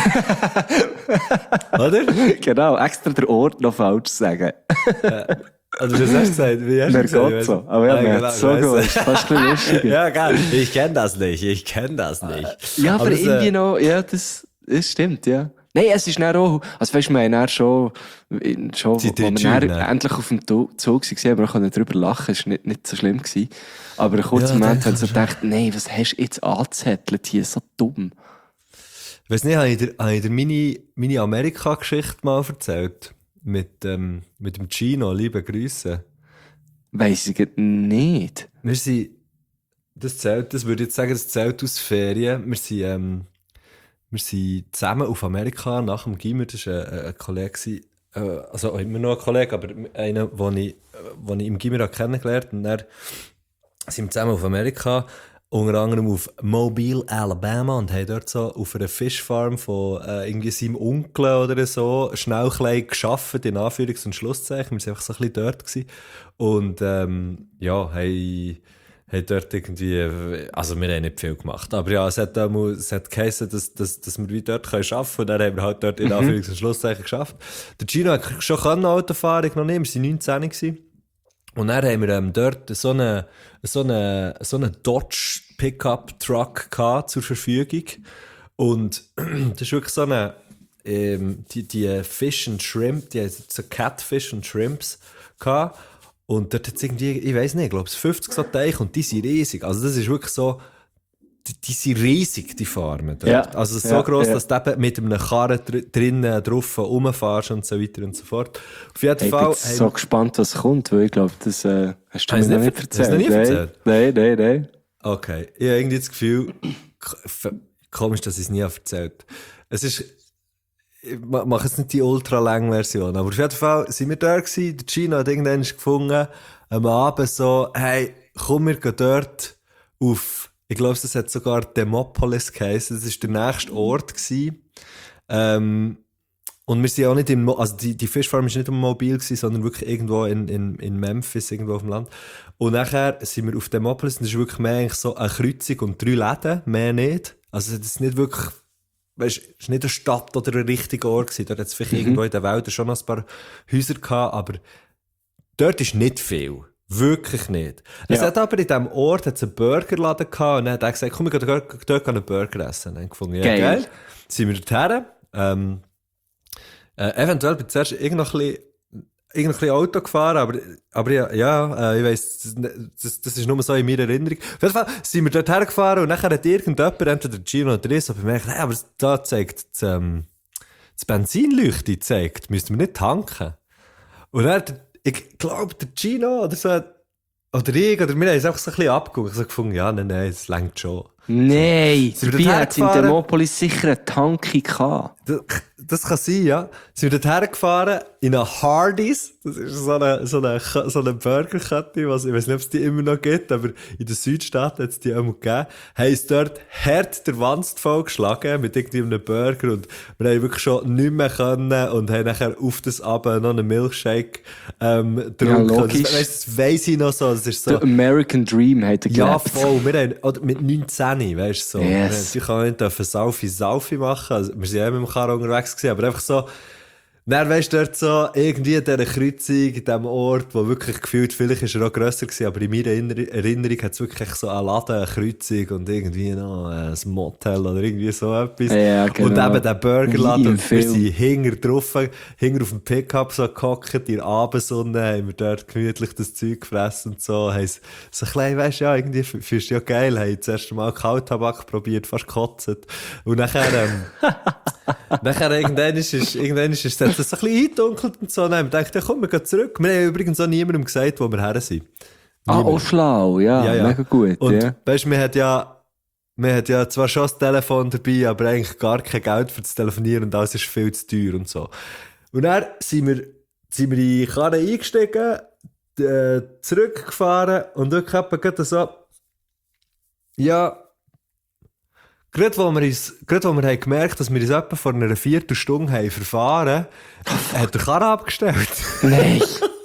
Oder? Genau, extra den Ort noch falsch sagen. Also, das hast du gesagt. Wie hast du gesagt? Mergozzo. Aber ja, Merzoko ist fast ein bisschen lustiger. Ja, geil. Ich kenn das nicht. Ja, aber irgendwie noch, ja, das stimmt, ja. Nein, es ist dann auch, also weißt du, wir haben dann schon, wo wir dann endlich auf dem Zug waren, aber wir können darüber lachen, es war nicht so schlimm gewesen. Aber einen kurzen Moment haben sie so gedacht, nein, was hast du jetzt angezettelt hier, so dumm. Ich weiss nicht, habe ich dir meine Amerika-Geschichte mal erzählt? Mit dem Gino, liebe Grüße. Weiss ich nicht. Wir sind, das würde ich jetzt sagen, das zählt aus Ferien. Wir sind zusammen auf Amerika nach dem Gimmer, das war ein Kollege, also immer noch ein Kollege, aber einer, den ich im Gimmer kennengelernt habe. Und dann sind wir zusammen auf Amerika, unter anderem auf Mobile, Alabama, und haben dort so auf einer Fischfarm von irgendwie seinem Onkel oder so schnell ein bisschen gearbeitet, in Anführungs- und Schlusszeichen. Wir waren einfach so ein bisschen dort gewesen. Und haben dort irgendwie, also wir haben nicht viel gemacht, aber ja, es hat geheißen, dass wir wie dort arbeiten können, und dann haben wir halt dort in Anführungs- und Schlusszeichen geschafft. Der Gino hat schon Autofahrung noch nicht, wir waren 19 gewesen. Und dann haben wir dort so eine Dodge Pickup Truck gehabt zur Verfügung. Und das ist wirklich so eine, die Fish and Shrimp, die haben so Catfish und Shrimps gehabt. Und dort hat es irgendwie, ich weiss nicht, ich glaube, 50 so Teich, und die sind riesig. Also das ist wirklich so, die sind riesig, die Farmen dort. Ja, also so gross, dass du eben mit einem Karren drinnen drauf rumfährst und so weiter und so fort. Auf jeden Fall. Ich bin so gespannt, was kommt, weil ich glaube, das hast du mir noch nicht erzählt. Hast du nicht erzählt? Nein. Okay. Ich habe irgendwie das Gefühl, komisch, dass ich es nie erzählt habe. Es ist, ich mache jetzt nicht die ultra-lange Version, aber auf jeden Fall sind wir da gewesen, der Gino hat irgendwann gefunden, am Abend so, hey, komm, wir gehen dort auf, ich glaube, das hat sogar Demopolis geheißen, das war der nächste Ort gewesen. Und wir sind auch nicht also die Fischfarm war nicht im Mobil gewesen, sondern wirklich irgendwo in Memphis, irgendwo auf dem Land. Und nachher sind wir auf Demopolis, und das ist wirklich mehr eigentlich so eine Kreuzung und 3 Läden, mehr nicht. Also das ist nicht wirklich, weißt, es ist nicht eine Stadt oder ein richtiger Ort gewesen. Dort hat es vielleicht irgendwo in den Wäldern schon noch ein paar Häuser gehabt, aber dort ist nicht viel. Wirklich nicht. Es hat aber in diesem Ort einen Burgerladen gehabt, und dann hat er gesagt, komm, wir gehen dort einen Burger essen. Und dann gefunden, ja, geil. Sind wir dorthin. Eventuell bin ich zuerst noch ein bisschen, irgendwie Auto gefahren, aber ich weiss, das ist nur so in meiner Erinnerung. Auf jeden Fall sind wir dort hergefahren und nachher hat irgendjemand, entweder Gino oder ich, so bemerkt, hey, aber da zeigt das Benzinleuchte zeigt, müssten wir nicht tanken. Und dann, ich glaube, der Gino oder so, oder ich, oder wir haben es einfach so ein bisschen abgeguckt. Ich habe gefunden, ja, nein, es reicht schon. Nein, Sind wir dabei dort hat es in hergefahren? Demopolis sicher einen Tanki gehabt. Das kann sein, ja. Sind wir dort hergefahren in eine Hardee's. Das ist so eine Burgerkette, was, ich weiß nicht, ob es die immer noch gibt, aber in den Südstaaten hat es die auch mal gegeben. Haben es dort hart der Wanst vollgeschlagen mit irgendwie einem Burger und wir haben wirklich schon nicht mehr können und haben nachher auf das Abend noch einen Milkshake, getrunken. Ja, logisch. Das weiss ich noch so. Das ist so. Der American Dream hat er Ja, gelebt. voll. Wir haben, oder mit 19, weißt du, so. Yes. Wir haben natürlich Saufi machen. Also, wir sind ja mit dem Karren unterwegs gewesen, aber einfach so, dann weisst du dort so, irgendwie in dieser Kreuzung, in diesem Ort, wo wirklich gefühlt, vielleicht ist er auch grösser gewesen, aber in meiner Erinnerung hat es wirklich so einen Laden, eine Kreuzung und irgendwie noch ein Motel oder irgendwie so etwas. Ja, genau. Und eben der Burgerladen Wie im und wir Film. sind hinter auf dem Pickup so gehockt, in der Abendsonne, haben wir dort gemütlich das Zeug gefressen und so, haben so ein klein, weisst du, ja, irgendwie fühlst du ja geil, haben das erste Mal Kalttabak probiert, fast gekotzt. Und nachher, nachher irgendwann ist es so ein bisschen eingedunkelt und so. Dann haben wir gedacht, ja, komm, wir gehen zurück. Wir haben übrigens auch niemandem gesagt, wo wir her sind. Auch schlau, ja, mega gut. Und ja. weißt, wir hat ja zwar schon das Telefon dabei, aber eigentlich gar kein Geld für das Telefonieren und alles ist viel zu teuer und so. Und dann sind wir in die Karre eingestiegen, zurückgefahren und dann gerade so, ja, gerade wo wir haben gemerkt, dass wir uns etwa vor einer Viertelstunde haben verfahren, hat der Karre abgestellt. Nein.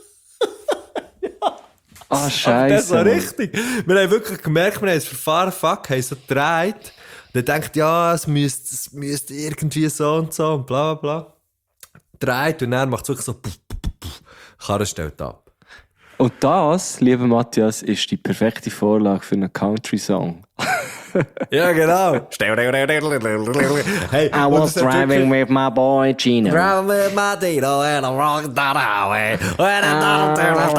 Ah, Aber das Scheiße. war richtig. Wir haben wirklich gemerkt, wir haben das Verfahren, haben so gedreht. Und dann denkt, ja, es müsste irgendwie so und bla bla bla. Dreht und dann macht es wirklich so, puff, puff, puff. Karre stellt ab. Und das, lieber Matthias, ist die perfekte Vorlage für einen Country-Song. Ja, genau. Hey, I was driving with my boy Gino. Driving with my Dino and I'm rocking down the highway. When I'm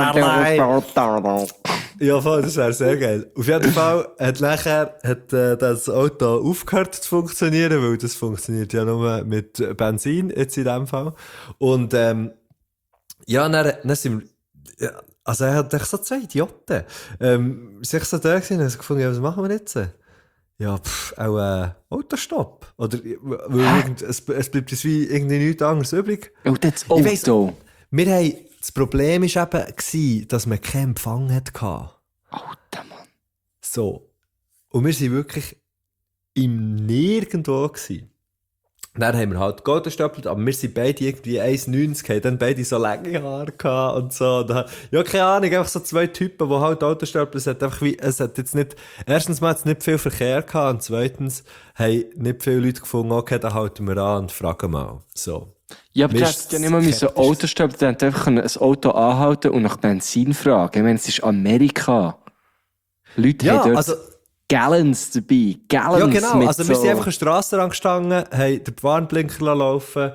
down Ja, voll, das wäre sehr geil. Auf jeden Fall hat das Auto aufgehört zu funktionieren, weil das funktioniert ja nur mit Benzin, jetzt in dem Fall. Und, ja, dann sind wir, ja, also er hat echt so zwei Idioten. Sich so da gewesen und haben gefunden, ja, was machen wir jetzt? Ja, auch Autostopp. Oder, weil es bleibt uns wie irgendwie nichts anderes übrig. Oh, das Ich weiss, Auto. das Problem war eben, dass man keinen Empfang hatte. Alter Mann. So. Und wir waren wirklich im Nirgendwo gewesen. Dann haben wir halt Gott gestoppelt, aber wir sind beide irgendwie 1,90, haben dann beide so lange Haare gehabt und so. Und ja, keine Ahnung, einfach so zwei Typen, die halt Auto stoppeln. Es hat jetzt nicht, erstens mal hat's nicht viel Verkehr gehabt und zweitens haben nicht viele Leute gefunden, okay, dann halten wir an und fragen mal. So. Ja, aber Mir du ist hättest ja nicht mal skeptisch. ein Auto stoppen, du hättest einfach ein Auto anhalten und nach Benzin fragen. Ich meine, es ist Amerika. Leute Ja, haben dort also, Gallons dabei. Gallons ja, genau. mit Also, wir so... sind einfach an der Strassenrand gestanden, haben den Warnblinker laufen,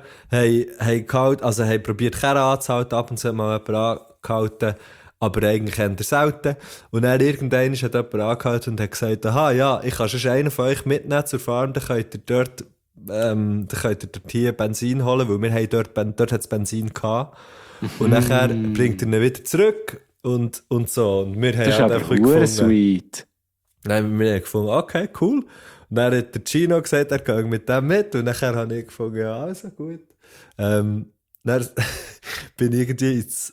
haben probiert, die Karre anzuhalten, ab und zu hat mal jemand angehalten, aber eigentlich eher selten. Und dann irgendwann hat jemand angehalten und hat gesagt, aha, ja, ich kann schon einen von euch mitnehmen zur Farm, dann könnt ihr dort hier Benzin holen, weil wir haben dort hat es Benzin gehabt. Und nachher bringt er ihn wieder zurück und so. Und wir haben Das ist halt aber einfach verdammt gefunden, sweet. dann haben wir gefunden, okay, cool. Und dann hat der Gino gesagt, er geht mit dem mit. Und nachher habe ich gefunden, ja, also gut. Dann bin ich irgendwie ins...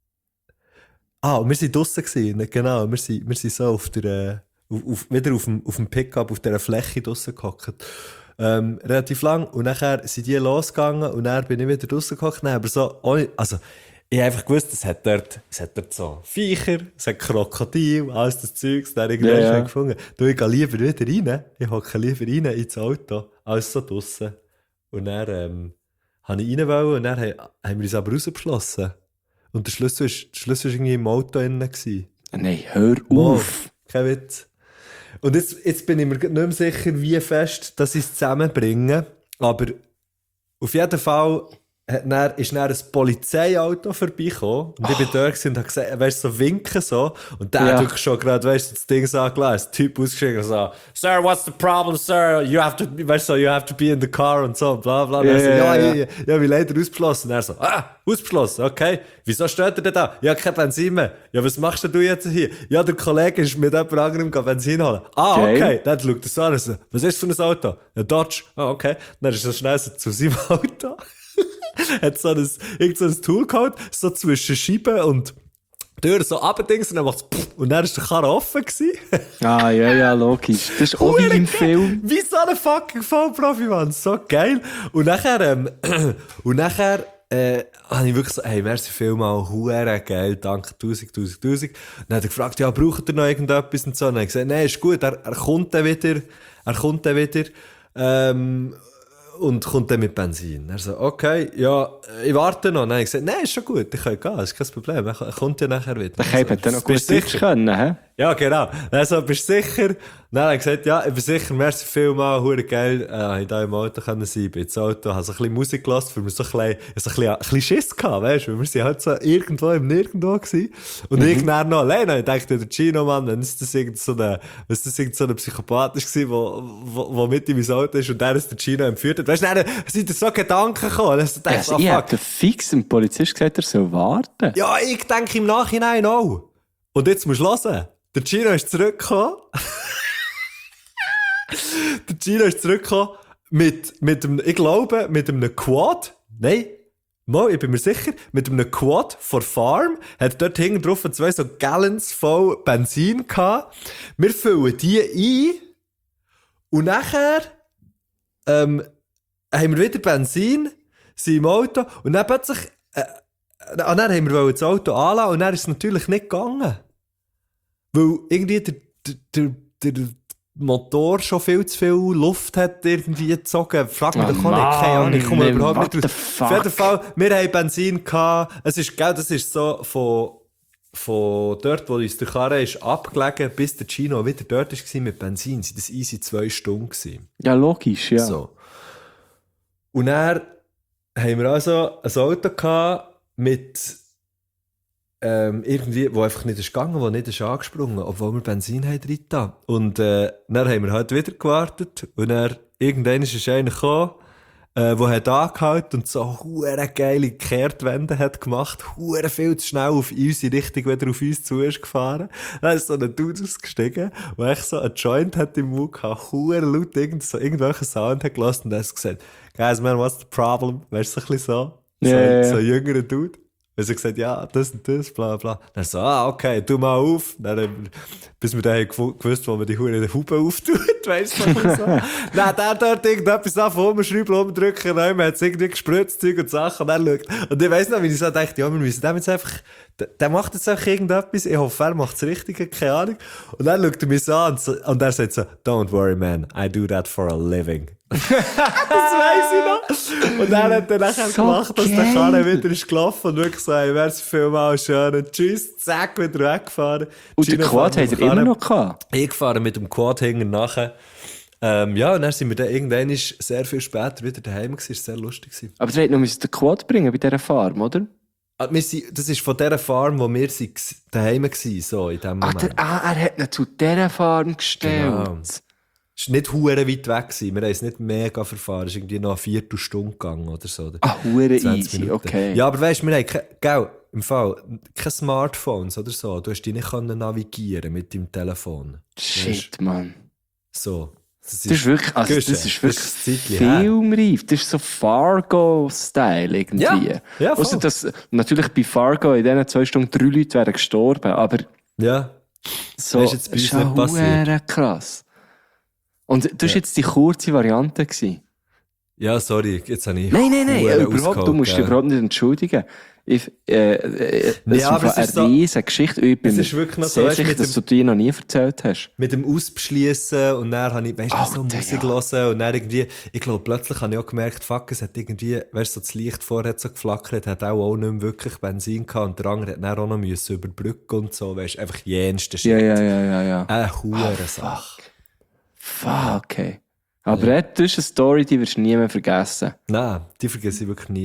und wir sind draussen gewesen, genau. Wir sind so auf der, wieder auf dem Pickup, auf dieser Fläche draussen gehockt. Relativ lang. Und nachher sind die losgegangen und dann bin ich wieder draussen gehockt. Aber so, also, ich habe einfach gewusst, es hat dort so Viecher, es hat Krokodil, alles das Zeugs, dann irgendwann Ja. schon gefunden. Du, ich gehe lieber wieder rein, ich hocke lieber rein ins Auto, als so draussen. Und dann, habe ich rein wollen und dann haben wir uns aber rausbeschlossen. Und der Schlüssel ist irgendwie im Auto innen gewesen. Nein, hör Wow, auf. kein Witz. Und jetzt bin ich mir nicht mehr sicher, wie fest, dass ich es zusammenbringe. Aber auf jeden Fall ist dann ein Polizeiauto vorbeigekommen und ich bin dort gewesen und hab gesagt, weißt du, so winken so und der hat wirklich schon gerade, weißt du, das Ding so angelassen, das Typ ausgeschrieben und so, Sir, what's the problem, Sir? You have to, weißt du, so, you have to be in the car und so, bla bla. Ja, wie leider ausbeschlossen. Und er so, ausbeschlossen, okay. Wieso steht er denn da? Ja, kein Benzin mehr. Ja, was machst denn du jetzt hier? Ja, der Kollege ist mit jemand anderem Benzin holen. Okay. Dann schaut er so an und so, was ist das für ein Auto? Ein Dodge. Okay. Dann ist er schnell so zu seinem Auto. Hat so irgend so ein Tool gehabt, so zwischen Scheiben und Türen so abgedings und dann macht's und dann ist der Karre offen gewesen. Ja, logisch. Das ist auch wie im Film. Wie so ein fucking Vollprofi, Mann. So geil. Und nachher, habe ich wirklich so, hey, merci vielmal, huere geil, danke, 1000. Dann hat er gefragt, ja, braucht ihr noch irgendetwas und so? Und dann habe ich gesagt, nein, ist gut, er kommt dann wieder, und kommt dann mit Benzin. Er so, okay, ja, ich warte noch. Dann habe ich gesagt, nein, ist schon gut, ich kann gehen, ist kein Problem. Er kommt ja nachher wieder. Der Cape hätte noch gut Deutsch können, hä? Ja, genau. Dann so, bist du sicher? Dann habe ich gesagt, ja, ich bin sicher, merci vielmal, hure geil, ich da im Auto können sein, bin ins Auto, habe so ein bisschen Musik gelassen, weil wir so ein bisschen Schiss gehabt, weißt du, weil wir sind halt so irgendwo im Nirgendwo gewesen. Und ich dann noch alleine, ich dachte, der Gino, Mann, wenn das irgend so ein Psychopath ist gewesen, wo mit in mein Auto ist und der ist der Gino entführt hat. Weißt du, dann sind da so Gedanken gekommen, dass du denkst, ich hab fix dem Polizist gesagt, er soll warten. Ja, ich denke im Nachhinein auch. Und jetzt musst du hören. Der Gino ist zurückgekommen. mit einem, ich glaube, mit einem Quad. Nein, ich bin mir sicher, mit einem Quad vor Farm. Hat dort hinten drauf 2 so Gallons voll Benzin gehabt. Wir füllen die ein. Und nachher, haben wir wieder Benzin, sind im Auto. Und dann plötzlich, dann haben wir das Auto anlassen und dann ist es natürlich nicht gegangen. Weil irgendwie der Motor schon viel zu viel Luft hat irgendwie gezogen. Frag mich doch auch nicht, keine Ahnung, ich komme überhaupt nicht raus. Auf jeden Fall, wir haben Benzin gehabt. Es ist, gell, das ist so von dort, wo uns der Karre ist abgelegen, bis der Gino wieder dort war mit Benzin, sind das easy 2 Stunden gewesen. Ja, logisch, ja. So. Und dann haben wir also ein Auto gehabt mit irgendwie, wo einfach nicht ist gegangen, wo nicht ist angesprungen, obwohl wir Benzin haben drin. Und dann haben wir halt wieder gewartet und dann irgendwann ist einer gekommen, der hat angehalten und so hure geile Kehrtwende hat gemacht, hure viel zu schnell auf unsere Richtung wieder auf uns zu ist gefahren. Dann ist so ein Dude ausgestiegen, der echt so ein Joint hat im Mund gehabt, hure laut irgendwelchen Sound hat gelassen und dann hat gesagt, guys, man, what's the problem? Weißt du, so ein bisschen so? So ein jüngerer Dude. Und er gesagt, ja, das und das, bla bla. Dann so, okay, tu mal auf. Dann, bis wir dann gewusst, wo man die Haube auftut, weißt du, so. Dann der dort irgendetwas umschreiben, umdrücken, dann hat es irgendwie gespritzt, Zeug und Sachen, und dann schaut. Und ich weiss noch, wie ich so dachte, ja, wir müssen dem jetzt einfach, der macht jetzt einfach irgendetwas, ich hoffe, er macht das Richtige, keine Ahnung. Und dann schaut er mich so an und er sagt so, don't worry, man, I do that for a living. Das weiss ich noch. Und dann hat er nachher so gemacht, dass der Karre wieder ist gelaufen und wirklich so, hey, wär's vielmal schön und tschüss, zack, wieder weggefahren. Und den Quad hat er immer noch gehabt? Ich fahre mit dem Quad hinten nachher. Ja, und dann sind wir dann irgendwann sehr viel später wieder daheim gewesen, das war sehr lustig gewesen. Aber ihr hättet noch den Quad bringen bei dieser Farm, oder? Das ist von dieser Farm, wo wir daheim waren, so in dem Moment. Er hat ihn zu dieser Farm gestellt. Genau. Es war nicht hure weit weg gewesen. Wir haben es nicht mega verfahren. Es ist irgendwie noch eine Viertelstunde gegangen oder so. Hure easy, Minuten. Okay. Ja, aber weißt du, wir haben im Fall keine Smartphones oder so. Du hast dich nicht navigieren mit deinem Telefon. Shit, weißt? Mann. So. Das ist wirklich, also das ist wirklich filmreif. Das ist so Fargo-Style irgendwie. Ja, voll. Ausser dass natürlich bei Fargo in diesen 2 Stunden 3 Leute wären gestorben, aber ja. So, das ist schon krass. Und das war jetzt die kurze Variante gewesen. Ja, sorry, jetzt habe ich... Nein, überhaupt, du musst dich überhaupt nicht entschuldigen. Das ist eine riesige Geschichte. Ich bin sehr sicher, dass du dir noch nie erzählt hast. Mit dem Ausbeschliessen und dann habe ich, so Musik hören und dann irgendwie, ich glaube, plötzlich habe ich auch gemerkt, fuck, es hat irgendwie, weißt du, so das Licht vorher hat so geflackert, hat auch nicht mehr wirklich Benzin gehabt und der andere hat dann auch noch müssen überbrücken und so, weißt du, einfach jenste Shit. Ja. Eine Hurensache. Fuck, okay. Aber das ist eine Story, die wirst du nie mehr vergessen. Nein, die vergesse ich wirklich nie.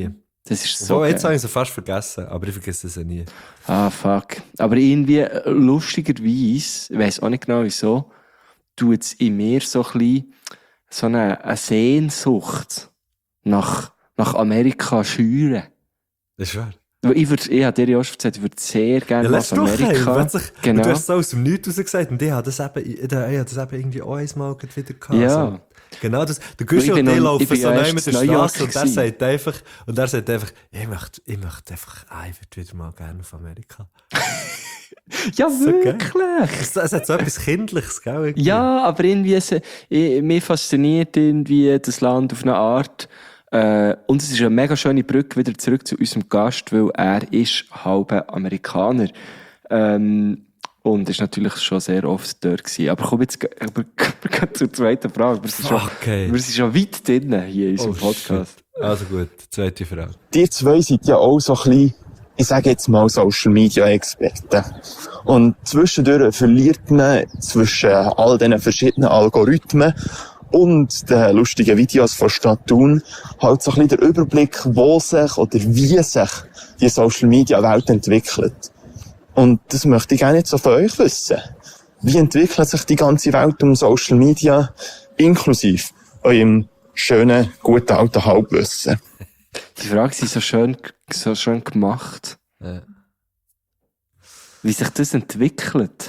Das ist so Jetzt geil. habe ich es fast vergessen, aber ich vergesse es ja nie. Ah, fuck. Aber irgendwie, lustigerweise, ich weiss auch nicht genau wieso, tut es in mir so ein bisschen so eine Sehnsucht nach Amerika schüren. Das ist wahr. Weil ich habe dir ja auch schon gesagt, ich würde sehr gerne nach letzte Woche, Amerika. plötzlich, Genau. du hast es so aus dem Nichts raus gesagt und ich habe das eben irgendwie auch einmal wieder gehabt. Ja. So. Genau, der Gusti und ich laufen so neu mit der Straße und er sagt einfach, ich möchte einfach, ich würde wieder mal gerne auf Amerika. Ja, So geil. wirklich. Es hat so etwas Kindliches, gell? irgendwie. Ja, aber irgendwie, mich fasziniert irgendwie das Land auf eine Art. Und es ist eine mega schöne Brücke wieder zurück zu unserem Gast, weil er ist halber Amerikaner. Und ist natürlich schon sehr oft dort gewesen. Aber komm jetzt zur zweiten Frage. Wir sind schon weit drin hier in unserem Podcast. Shit. Also gut, zweite Frage. Die zwei sind ja auch so ein bisschen, ich sage jetzt mal Social Media Experten. Und zwischendurch verliert man zwischen all diesen verschiedenen Algorithmen und den lustigen Videos von Stadt Thun halt so ein bisschen der Überblick, wo sich oder wie sich die Social Media Welt entwickelt. Und das möchte ich gerne jetzt so von euch wissen. Wie entwickelt sich die ganze Welt um Social Media, inklusive eurem schönen, guten alten Halbwissen? Die Frage ist so schön gemacht. Ja. Wie sich das entwickelt.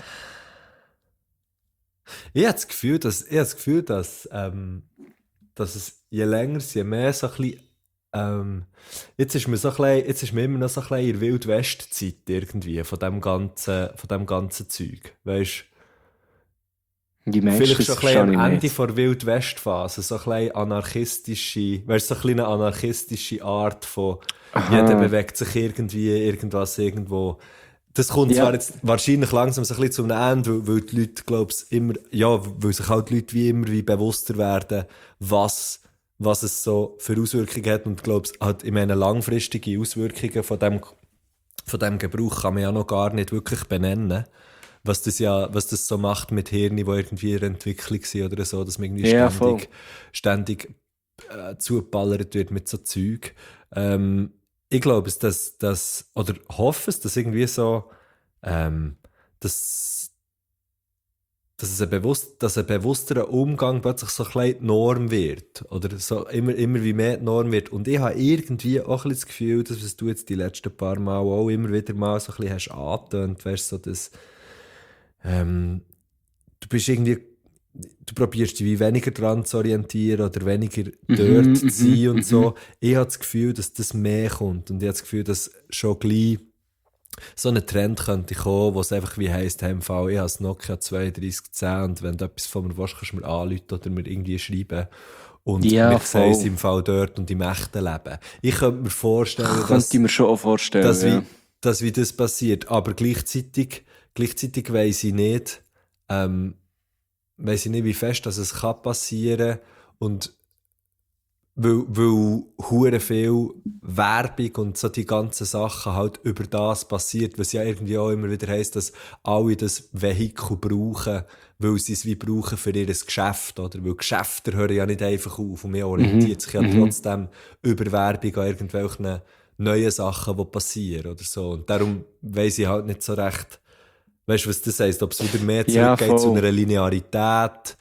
Ich habe das Gefühl, dass es je länger, je mehr so ein bisschen, jetzt ist man immer noch so ein bisschen in der Wild-West-Zeit irgendwie, von dem ganzen Zeug. Weisst, Die Menschen vielleicht schon ein bisschen am Ende nicht. der Wild-West-Phase, so ein bisschen anarchistische, weißt, so ein bisschen eine anarchistische Art von, jeder bewegt sich irgendwie, irgendwas, irgendwo. Das kommt Ja. zwar jetzt wahrscheinlich langsam so ein bisschen zum Ende, weil die Leute, glaub's, immer, ja, weil sich halt die Leute wie immer wie bewusster werden, was es so für Auswirkungen hat und glaub's, halt, ich meine, langfristige Auswirkungen von dem Gebrauch kann man ja noch gar nicht wirklich benennen. Was das so macht mit Hirnen, die irgendwie in der Entwicklung sind oder so, dass man irgendwie Ja, voll. ständig zugeballert wird mit so Zeug. Ich glaube, oder hoffe es, dass irgendwie so, dass ein bewussterer Umgang plötzlich so ein bisschen die Norm wird. Oder so immer wie mehr die Norm wird. Und ich habe irgendwie auch ein bisschen das Gefühl, dass was du jetzt die letzten paar Mal auch immer wieder mal so ein bisschen hast angetönt, weißt so, dass du bist irgendwie, du probierst dich wie weniger dran zu orientieren oder weniger dort zu sein und so. Ich habe das Gefühl, dass das mehr kommt und ich habe das Gefühl, dass schon gleich so ein Trend könnte kommen, wo es einfach wie heisst, hey, im Fall, ich habe das Nokia 3210 und wenn du etwas von mir willst, kannst du mir anrufen oder mir irgendwie schreiben. Und Ja, wir sehen es voll. im Fall dort und im echten Leben. Ich könnte mir vorstellen, Könnte ich mir schon auch vorstellen. dass wie das passiert. Aber gleichzeitig weiss ich nicht, wie fest dass es kann passieren und weil hure viel Werbung und so die ganzen Sachen halt über das passiert, was ja irgendwie auch immer wieder heisst, dass alle das Vehikel brauchen, weil sie es wie brauchen für ihr Geschäft, oder? Weil Geschäfte hören ja nicht einfach auf und man orientiert sich ja trotzdem über Werbung an irgendwelchen neuen Sachen, die passieren oder so. Und darum weiss ich halt nicht so recht, weißt du, was das heisst, ob es wieder mehr zurückgeht voll. zu einer Linearität,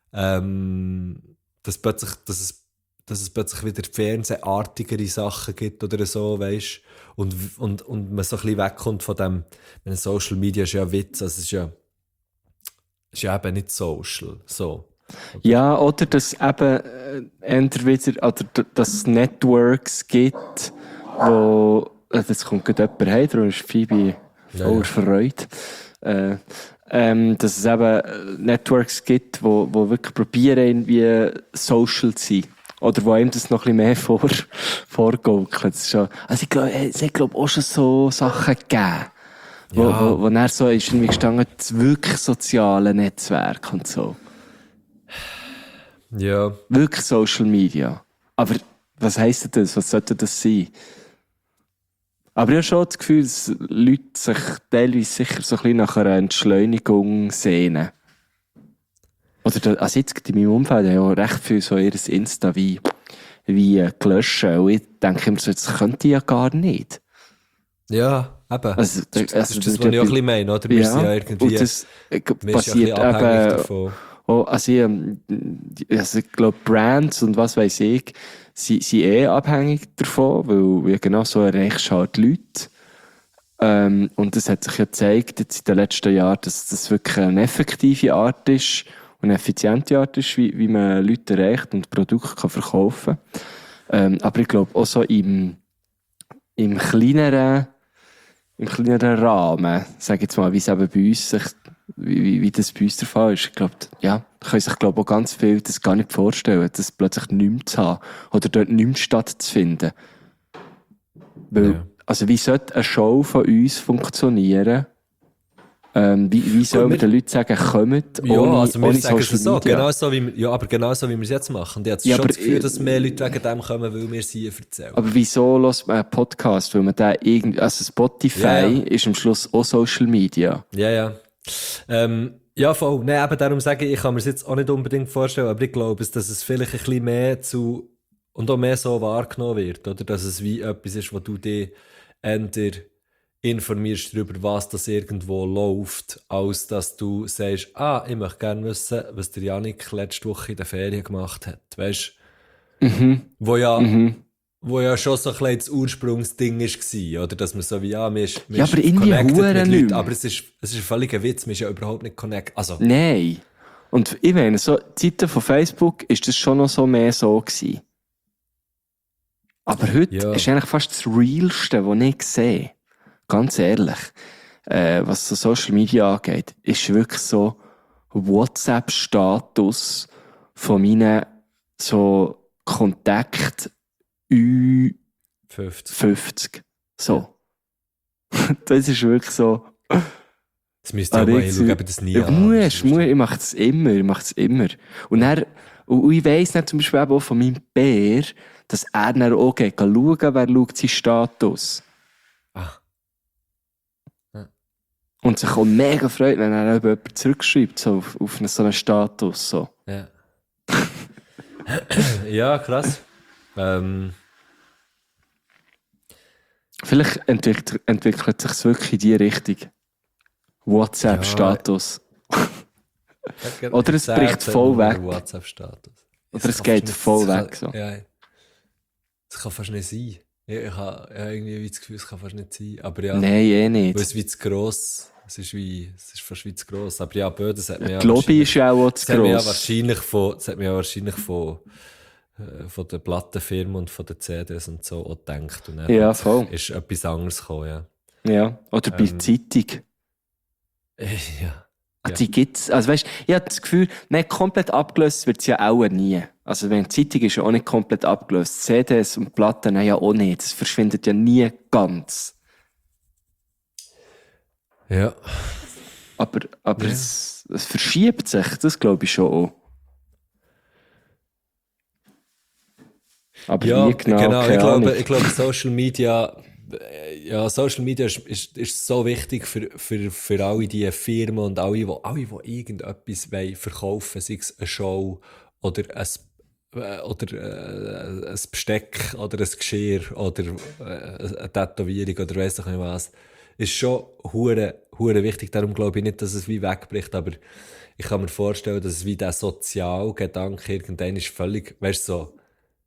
dass es plötzlich wieder fernsehartigere Sachen gibt oder so, weißt und man so ein bisschen wegkommt von dem, wenn Social Media ist ja Witz, also es ist ja eben nicht social, so. Ja, oder dass eben entweder, oder dass es Networks gibt, wo, das kommt gerade jemand heim, darum ist Phoebe voller Freude. Dass es eben Networks gibt, wo wirklich probieren, irgendwie social zu sein. Oder wo einem das noch ein bisschen mehr vorgaukelt. Das ist schon, also ich glaube, es hat auch schon so Sachen gegeben. Wo dann so ist irgendwie gestanden, das wirklich soziale Netzwerk und so. Ja. Wirklich Social Media. Aber was heisst das? Was sollte das sein? Aber ich habe schon das Gefühl, dass Leute sich teilweise sicher so ein bisschen nach einer Entschleunigung sehnen. Oder also jetzt in meinem Umfeld haben ja recht viel so ihr Insta wie wie löschen. Und ich denke immer so, das könnte ich ja gar nicht. Ja, eben. Also, das ist das, was ich auch ein bisschen meine, oder? Wir sind ja irgendwie... und das passiert ja abhängig eben... davon. Oh, also ich glaube, Brands und was weiss ich, sind abhängig davon, weil genau so erreichst du halt die Leute. Und das hat sich ja gezeigt jetzt in den letzten Jahren, dass das wirklich eine effektive Art ist und eine effiziente Art ist, wie man Leute erreicht und Produkte kann verkaufen kann. Aber ich glaube auch so im kleineren Rahmen, sage ich jetzt mal, wie es eben bei uns wie das bei uns der Fall ist. Ich glaube, ja, da können sich, auch ganz viele das gar nicht vorstellen, dass plötzlich nichts zu haben oder dort nichts stattzufinden. Weil, also wie sollte eine Show von uns funktionieren? Wie soll man den Leuten sagen, kommt ohne Social so, Media? Genau so, wie wir es jetzt machen. Und ich habe schon das Gefühl, dass mehr Leute wegen dem kommen, weil wir sie erzählen. Aber wieso hört man einen Podcast? Weil man da also Spotify ist am Schluss auch Social Media. Ja. Ja, voll. Nein, eben darum sage ich kann mir es jetzt auch nicht unbedingt vorstellen, aber ich glaube, dass es vielleicht ein bisschen mehr und auch mehr so wahrgenommen wird, oder? Dass es wie etwas ist, wo du dich entweder informierst darüber, was das irgendwo läuft, als dass du sagst, ich möchte gerne wissen, was der Jannik letzte Woche in der Ferien gemacht hat. Weißt du? Wo ja schon so ein bisschen das Ursprungsding war, oder? Dass man so wie, man ist aber irgendwie connected mit Leuten, nicht. aber es ist ein völliger Witz, man ist ja überhaupt nicht connected. Also. Nein. Und ich meine, so Zeiten von Facebook ist das schon noch so mehr so gewesen. Aber heute ist eigentlich fast das Realste, was ich sehe. Ganz ehrlich. Was so Social Media angeht, ist wirklich so WhatsApp-Status von meinen so Kontakt Ü50. So. Das ist wirklich so. Das müsst ihr auch mal hinschauen, aber das nie an. Ich mache es immer. Und ich weiss nicht zum Beispiel auch von meinem Bär, dass er dann auch geht schauen, wer schaut seinen Status. Und sich auch mega freut, wenn er jemand zurückschreibt, so auf so einen Status. So. Ja. Ja, krass. Vielleicht entwickelt sich es wirklich in die Richtung. WhatsApp-Status. Ja. Oder es bricht voll weg. WhatsApp-Status. Oder es geht voll weg. So. Ja. Das kann fast nicht sein. Ich habe irgendwie das Gefühl, es kann fast nicht sein. Aber ja. Nein, nicht. Weil es wie zu gross. Es ist fast wie zu gross. Aber ja, das hat mir ja. Die Lobby ist ja auch zu gross. Das hat mir ja wahrscheinlich von der Plattenfirma und von den CDs und so auch gedacht. Und dann voll. Ist etwas anderes gekommen, ja. Ja. Oder bei Zeitung. Ja. Die gibt's. Also weißt, ich habe das Gefühl, komplett abgelöst wird es ja auch nie. Also wenn die Zeitung ist ja auch nicht komplett abgelöst. CDs und Platten ja auch nicht. Das verschwindet ja nie ganz. Ja. Aber es verschiebt sich, das glaube ich schon auch. Aber wie genau, ich glaube Social Media ist so wichtig für alle die Firmen und alle, die irgendetwas verkaufen wollen, sei es eine Show oder ein Besteck oder ein Geschirr oder eine Tätowierung oder weiss ich nicht was. Ist schon hure wichtig. Darum glaube ich nicht, dass es wie wegbricht, aber ich kann mir vorstellen, dass es wie der Sozialgedanke irgendwann ist völlig, weißt du, so,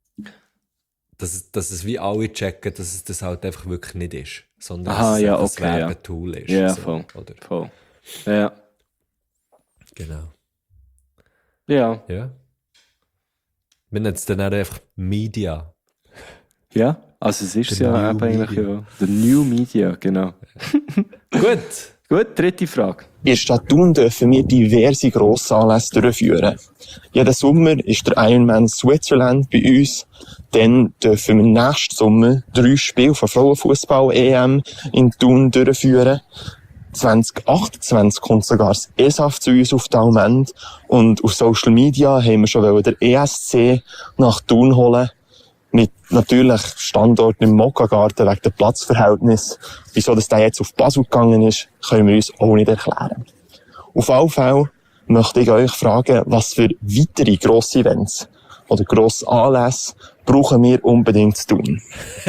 dass es wie alle checken, dass es das halt einfach wirklich nicht ist, sondern dass es ein Werbetool ist. Ja, so, voll. Oder? Voll. Ja. Genau. Ja. Ja. Wir nennen es dann auch einfach Media. Ja, also es ist The ja New eigentlich Media. ja. The New Media, genau. Gut, dritte Frage. In der Stadt Thun dürfen wir diverse Grossanlässe durchführen. Jeden Sommer ist der Ironman Switzerland bei uns. Dann dürfen wir nächsten Sommer 3 Spiele von Frauenfußball-EM in Thun durchführen. 2028 kommt sogar das ESAF zu uns auf Talment. Und auf Social Media haben wir schon den ESC nach Thun holen. Mit natürlich Standort im Mokka-Garten wegen dem Platzverhältnis. Wieso das der jetzt auf Basel gegangen ist, können wir uns auch nicht erklären. Auf alle Fälle möchte ich euch fragen, was für weitere grosse Events oder grosse Anlässe brauchen wir unbedingt zu tun.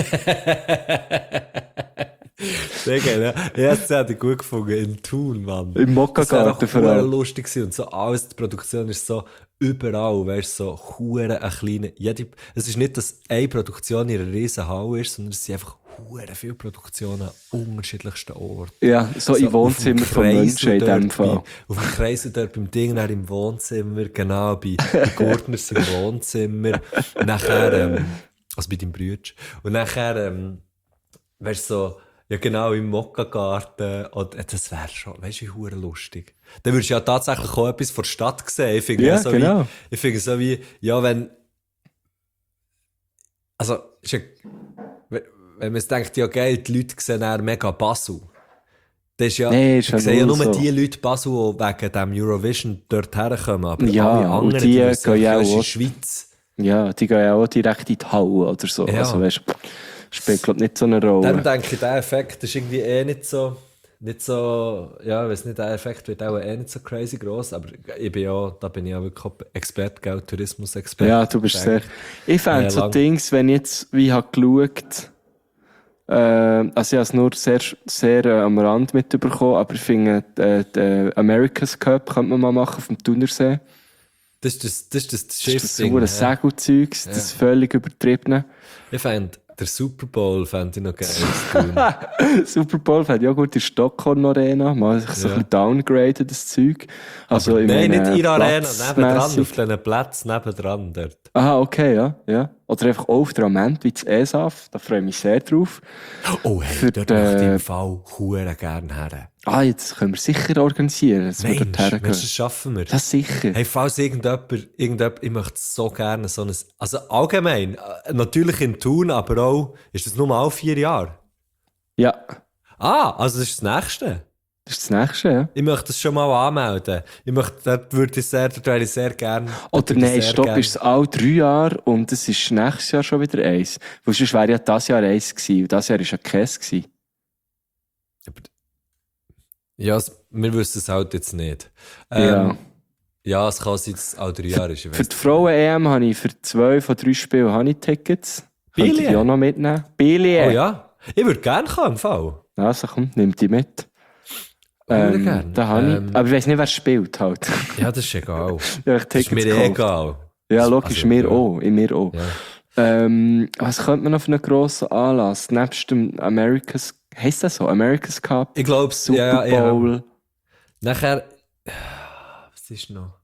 Sehr geil, ja. ESC hat ich gut gefunden, in Thun, Mann. Im Mokka-Garten Das vor war allem. lustig gewesen und so alles, die Produktion ist so überall, weißt du, so hure ein kleiner, es ist nicht, dass eine Produktion in einer riesen Halle ist, sondern es sind einfach hure viele Produktionen an unterschiedlichsten Orten. Ja, so im Wohnzimmer von Menschen in dem Fall. Auf dem Kreisel dort beim Ding, dann im Wohnzimmer, genau, bei Gurtners im Wohnzimmer, nachher, also bei deinem Bruder, und nachher, weißt du, so, ja genau, im Mokka-Garten, das wäre schon, weißt du, wie hure lustig. Dann würdest du ja tatsächlich auch etwas von der Stadt sehen. Ich finde Ja, so genau. ich finde so wie, ja, wenn, also, ist ja, wenn man jetzt denkt, ja geil, die Leute sehen dann mega Basel. Das ist ja, Nee, ist ja ich sehe ja null nur so. die Leute Basel, die wegen dem Eurovision dort herkommen, aber Ja, alle und anderen, die wissen, gehen ja das ist in auch- der Schweiz. Ja, die gehen ja auch direkt in die Halle oder so. Ja. Also weißt du, spielt glaub nicht so eine Rolle. Dann denke ich, der Effekt ist irgendwie nicht so, ja, ich weiss nicht, der Effekt wird auch nicht so crazy gross, aber ich bin ja, da bin ich ja wirklich Experte, gell, Tourismus-Experte. Ja, du bist sehr. Ich fände so lang. Dings, wenn ich jetzt wie habe geschaut, also ich habe es nur sehr, sehr am Rand mitbekommen, aber ich finde, den America's Cup könnte man mal machen auf dem Thunersee. Das ist das Das ist das Schiffsding. verdammte ja. Segelzeugs, das völlig übertriebene. Ich fände, der Super Bowl fände ich noch geil zu tun. Super Bowl fände ja gut in der Stockholm Arena, mal sich so ein bisschen downgraden, das Zeug. Also ich Nein, meine, nicht in der Arena, nebendran, platzmässig. auf diesen Plätzen nebendran dort. Aha, okay, ja. Oder einfach auch auf der Ament wie das ESAF, da freue ich mich sehr drauf. Oh, hey, Für dort die- möchte ich im Fall hure gerne her. Jetzt können wir sicher organisieren, dass wir dort Mensch, hergehen. das schaffen wir. Das sicher. Hey, falls irgendjemand, ich möchte so gerne so ein, also allgemein, natürlich in Thun, aber auch, ist das nur alle 4 Jahre? Ja, Also das ist das Nächste. das ist das Nächste, ja. Ich möchte das schon mal anmelden. Dort würde ich sehr gerne. Oder nein, stopp, ist es alle 3 Jahre und es ist nächstes Jahr schon wieder eins. Weil sonst wäre ja das Jahr eins gewesen und das Jahr war ja keins gewesen. Ja, wir wissen es halt jetzt nicht. Ja. Ja, es kann sein, dass es alle 3 Jahre ist. Ich Für weiss die Frauen-EM habe ich für 2 von 3 Spielen habe ich Tickets. Könnte ich Billie? die auch noch mitnehmen? Billie? Oh ja, ich würde gerne kommen, im Fall. Also komm, nimm die mit. Würde gerne. Da habe ich. Aber ich weiss nicht, wer spielt halt. Ja, das ist egal. Ja, ich Das ist Tickets mir gekauft. egal. Ja, logisch, Also, mir ja. auch. In mir auch. Ja. Was könnte man noch für einen grossen Anlass? Nebst dem America's, heisst das so? America's Cup? Ich glaube, Super Bowl? Nachher, was ist noch?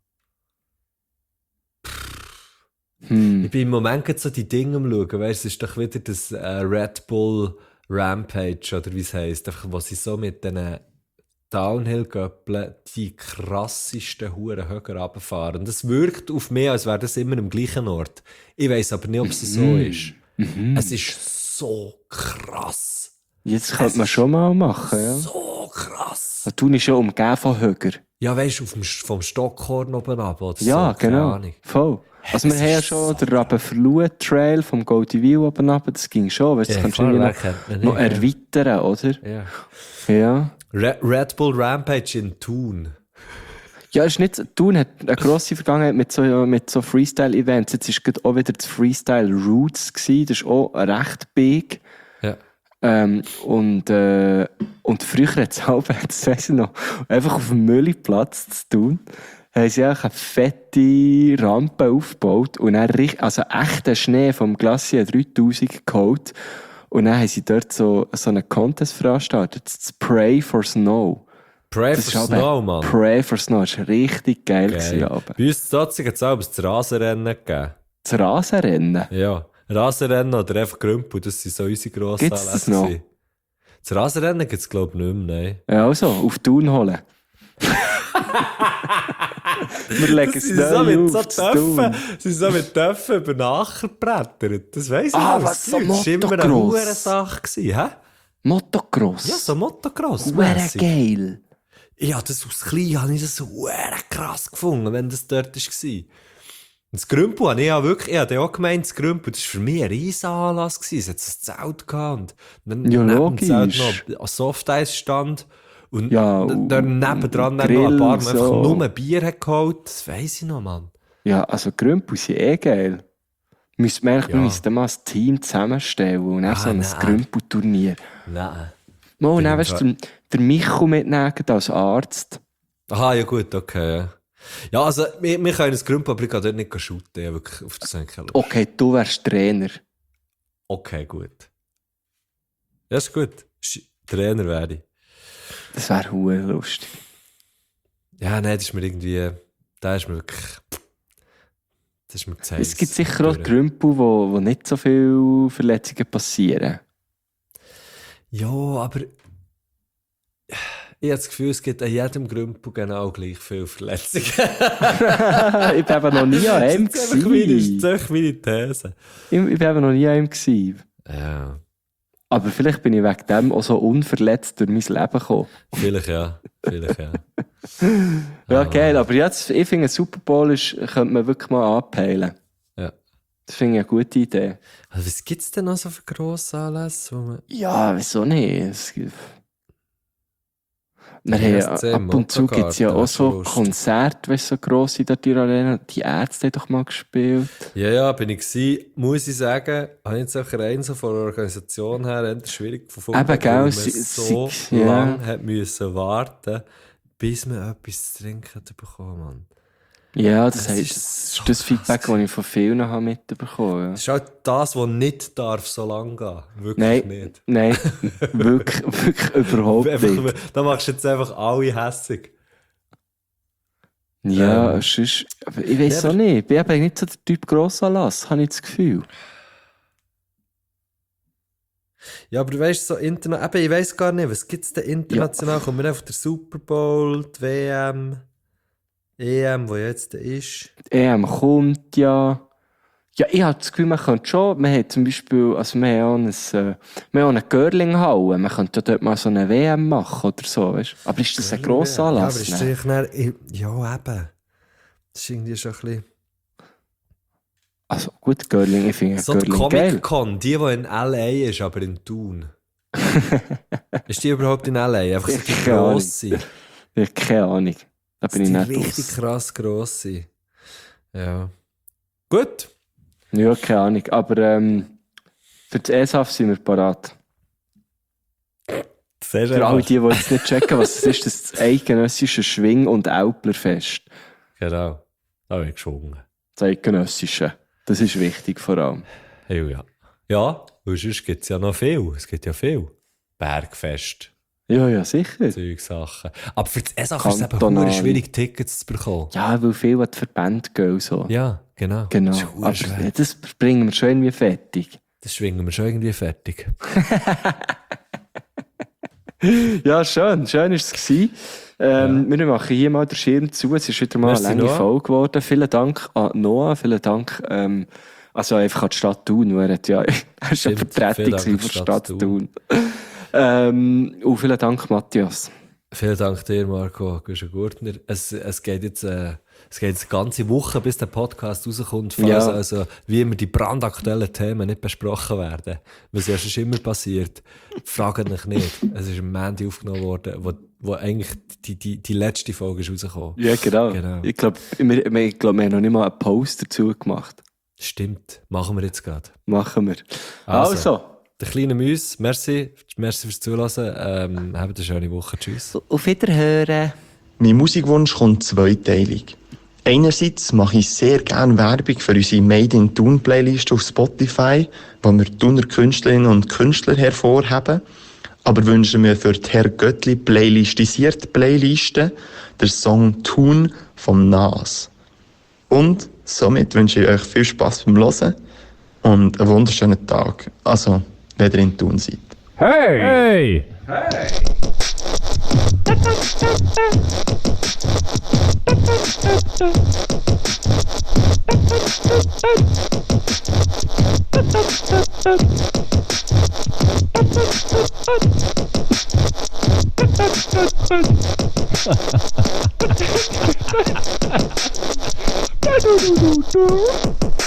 Ich bin im Moment gerade so die Dinge am schauen, weißt, es ist doch wieder das Red Bull Rampage, oder wie es heisst, einfach, wo sie so mit diesen Downhill-Göppeln die krassesten Huren höher runterfahren. Und das wirkt auf mich, als wäre das immer am gleichen Ort. Ich weiss aber nicht, ob es so ist. Es ist so krass. Jetzt könnte man schon mal machen, ja. So krass. Da tun ich schon umgeben von Höger. Ja, weißt du, vom Stockhorn oben ab oder Ja, so, keine genau. Ahnung. Voll. Also wir das haben ja ist schon so den Rabenverluh-Trail vom Goldie View oben runter, das ging schon, weißt du, das Ja, kannst du klar, irgendwie wer kennt ihn noch nicht, erweitern, oder? Ja. Ja. Red Bull Rampage in Thun. Ja, ist nicht, Thun hat eine grosse Vergangenheit mit so Freestyle-Events. Jetzt ist gerade auch wieder das Freestyle Roots gewesen. Das ist auch recht big. Ja. Und früher hat es halb, das weiss ich noch, einfach auf dem Müllplatz zu tun, haben sie auch eine fette Rampe aufgebaut und dann also echten Schnee vom Glacier 3000 geholt. Und dann haben sie dort so einen Contest veranstaltet, das Pray for Snow. Pray Das for ist Snow, aber- Mann. Pray for Snow, das war richtig geil. gewesen, Geil. aber. Bei uns in Zotzig hat es auch das Rasenrennen gegeben. Das Rasenrennen. Ja. Rasenrennen oder einfach Grümpel, das sind so unsere grossen Gibt's das Anlässe noch? gewesen. Das Rasenrennen gibt es, glaube ich, nicht mehr, nein. Ja, also, auf Thun holen. Wir legen es Sie sind so neu mit so auf, zu Thun. Töpfen, sie sind so mit Töpfen über Nacher gebrettert. Das weiss ich Ah, noch. was, so Das war immer eine Motocross? hohe Sache gewesen, hä? Motocross. Ja, so Motocross. Wäre mässig. geil. Ja, das aus klein habe ich das so krass gefunden, wenn das dort war. Und das Grümpel habe ich ja wirklich, ich habe auch gemeint, das Grümpel, das war für mich ein riesen Anlass gewesen. Es hat ein Zelt gehabt. Und dann Ja, neben dem Zelt logisch. noch ein Softeis-Stand. Und Ja, dann nebendran dann Grill, noch ein paar, die einfach so. nur Bier hat geholt. Das weiss ich noch, Mann. Ja, also Grümpel sind eh geil. Müsste man eigentlich mal ein Team zusammenstellen und dann so ein nein. Grümpelturnier. Nein. Mal, dann weißt du, der Micho mitnehmen als Arzt. Aha, ja gut, okay. Ja, also wir können ein Grümpel, aber ich kann dort nicht shooten. Ich habe wirklich auf das Senkel. Okay, du wärst Trainer. Okay, gut. Ja, ist gut. Trainer werde ich. Das wäre hure lustig. Ja, nein, das ist mir irgendwie... Das ist mir wirklich... Das ist mir zu heiß. Es gibt sicher auch Grümpel, wo nicht so viele Verletzungen passieren. Ja, aber... Ich habe das Gefühl, es gibt an jedem Grümpel genau gleich viele Verletzungen. Ich war eben noch nie an einem. Das ist echt meine These. Ich war eben noch nie an einem. Ja. Aber vielleicht bin ich wegen dem auch so unverletzt durch mein Leben gekommen. Vielleicht ja. Ja, geil. Aber jetzt, ich finde, Super Bowl könnte man wirklich mal anpeilen. Ja. Das finde ich eine gute Idee. Also, was gibt es denn noch so für grosse Anlässe? Wo man... Ja, wieso nicht? Wir ESC, haben, ab und zu gibt es ja auch so Lust. Konzerte, weißt du, so grosse in der Arena. Die Ärzte haben doch mal gespielt. Ja, bin ich gewesen. Muss ich sagen, habe ich jetzt auch rein so von der Organisation her eher schwierig gefunden, Eben, gell, weil man sie- so ja. lange hat müssen warten, bis man etwas zu trinken hat bekommen, Mann. Ja, Das das ist ist so das krass Feedback, das ich von vielen habe mitbekommen Das ist halt das, was nicht darf, so lange gehen. Wirklich Nein, nicht. nein, wirklich überhaupt nicht. Da machst du jetzt einfach alle hässig. Ja, sonst, aber ich weiß Ja, auch nicht. Ich bin eben nicht so der Typ Grossanlass, habe ich das Gefühl. Ja, aber du weißt, so international, ich weiss gar nicht, was gibt es denn international? Kommt mir einfach der Super Bowl, die WM, EM, wo jetzt ist. Die EM kommt ja. Ja, ich habe das Gefühl, man könnte schon, wir haben zum Beispiel, also wir haben auch eine Girling-Halle, man könnte dort mal so eine WM machen oder so, weißt du. Aber ist das ein grosser Ja, aber Anlass? ist ne? natürlich dann, ja, eben. Das ist irgendwie schon ein bisschen... Also gut, Girling, ich finde So die Girling geil. Comic-Con, die in L.A. ist, aber in Thun. Ist die überhaupt in L.A.? Einfach so die Keine Ahnung. grosse. Ich habe keine Ahnung. Da bin ich Die nicht richtig raus. krass grosse. Ja. Gut. Ja, keine Ahnung. Aber für das ESAF sind wir parat. Sehr Für alle die jetzt nicht checken, was es ist, das eidgenössische Schwing- und Älplerfest. Genau. Da habe ich geschwungen. Das eidgenössische. Das ist wichtig vor allem. Ja. Ja, weil sonst gibt es ja noch viel. Es gibt ja viel. Bergfest, Ja, sicher. Zeugsachen. Aber für das ESAF ist es eben Kantonal. verdammt schwierig, Tickets zu bekommen. Ja, weil viele an die Verbände gehen und so. Ja, genau. Genau. Das ist verdammt Aber schwer. das bringen wir schon irgendwie fertig. Das schwingen wir schon irgendwie fertig. Ja, schön. Schön war es gewesen. Wir machen hier mal den Schirm zu. Es ist wieder mal Merci, eine lange Noah. Folge geworden. Vielen Dank an Noah. Vielen Dank, also einfach an die Stadt Thun. Er hat ja, er ist ja Stimmt. Vertretung Vielen Dank von an der Stadt Thun. Und vielen Dank, Matthias. Vielen Dank dir, Marco Güschen-Gurtner. Es geht jetzt eine ganze Woche, bis der Podcast rauskommt, falls Ja. also wie immer die brandaktuellen Themen nicht besprochen werden. Was ja schon immer passiert. Fragt euch nicht. Es ist am Montag aufgenommen worden, wo eigentlich die letzte Folge ist rausgekommen. Ja, genau. Genau. Ich glaube, wir haben noch nicht mal einen Post dazu gemacht. Stimmt. Machen wir jetzt gerade. Machen wir. Also. Also. Der kleine Müs, merci fürs Zuhören. Habt eine schöne Woche. Tschüss. Auf Wiederhören. Mein Musikwunsch kommt zweiteilig. Einerseits mache ich sehr gerne Werbung für unsere Made in Thun Playlist auf Spotify, wo wir Thuner Künstlerinnen und Künstler hervorheben. Aber wünsche mir für die Herr Göttli playlistisierte Playliste den Song Thun vom Nas. Und somit wünsche ich euch viel Spass beim Hören und einen wunderschönen Tag. Also, wenn ihr in Thun seid. Hey! Hey!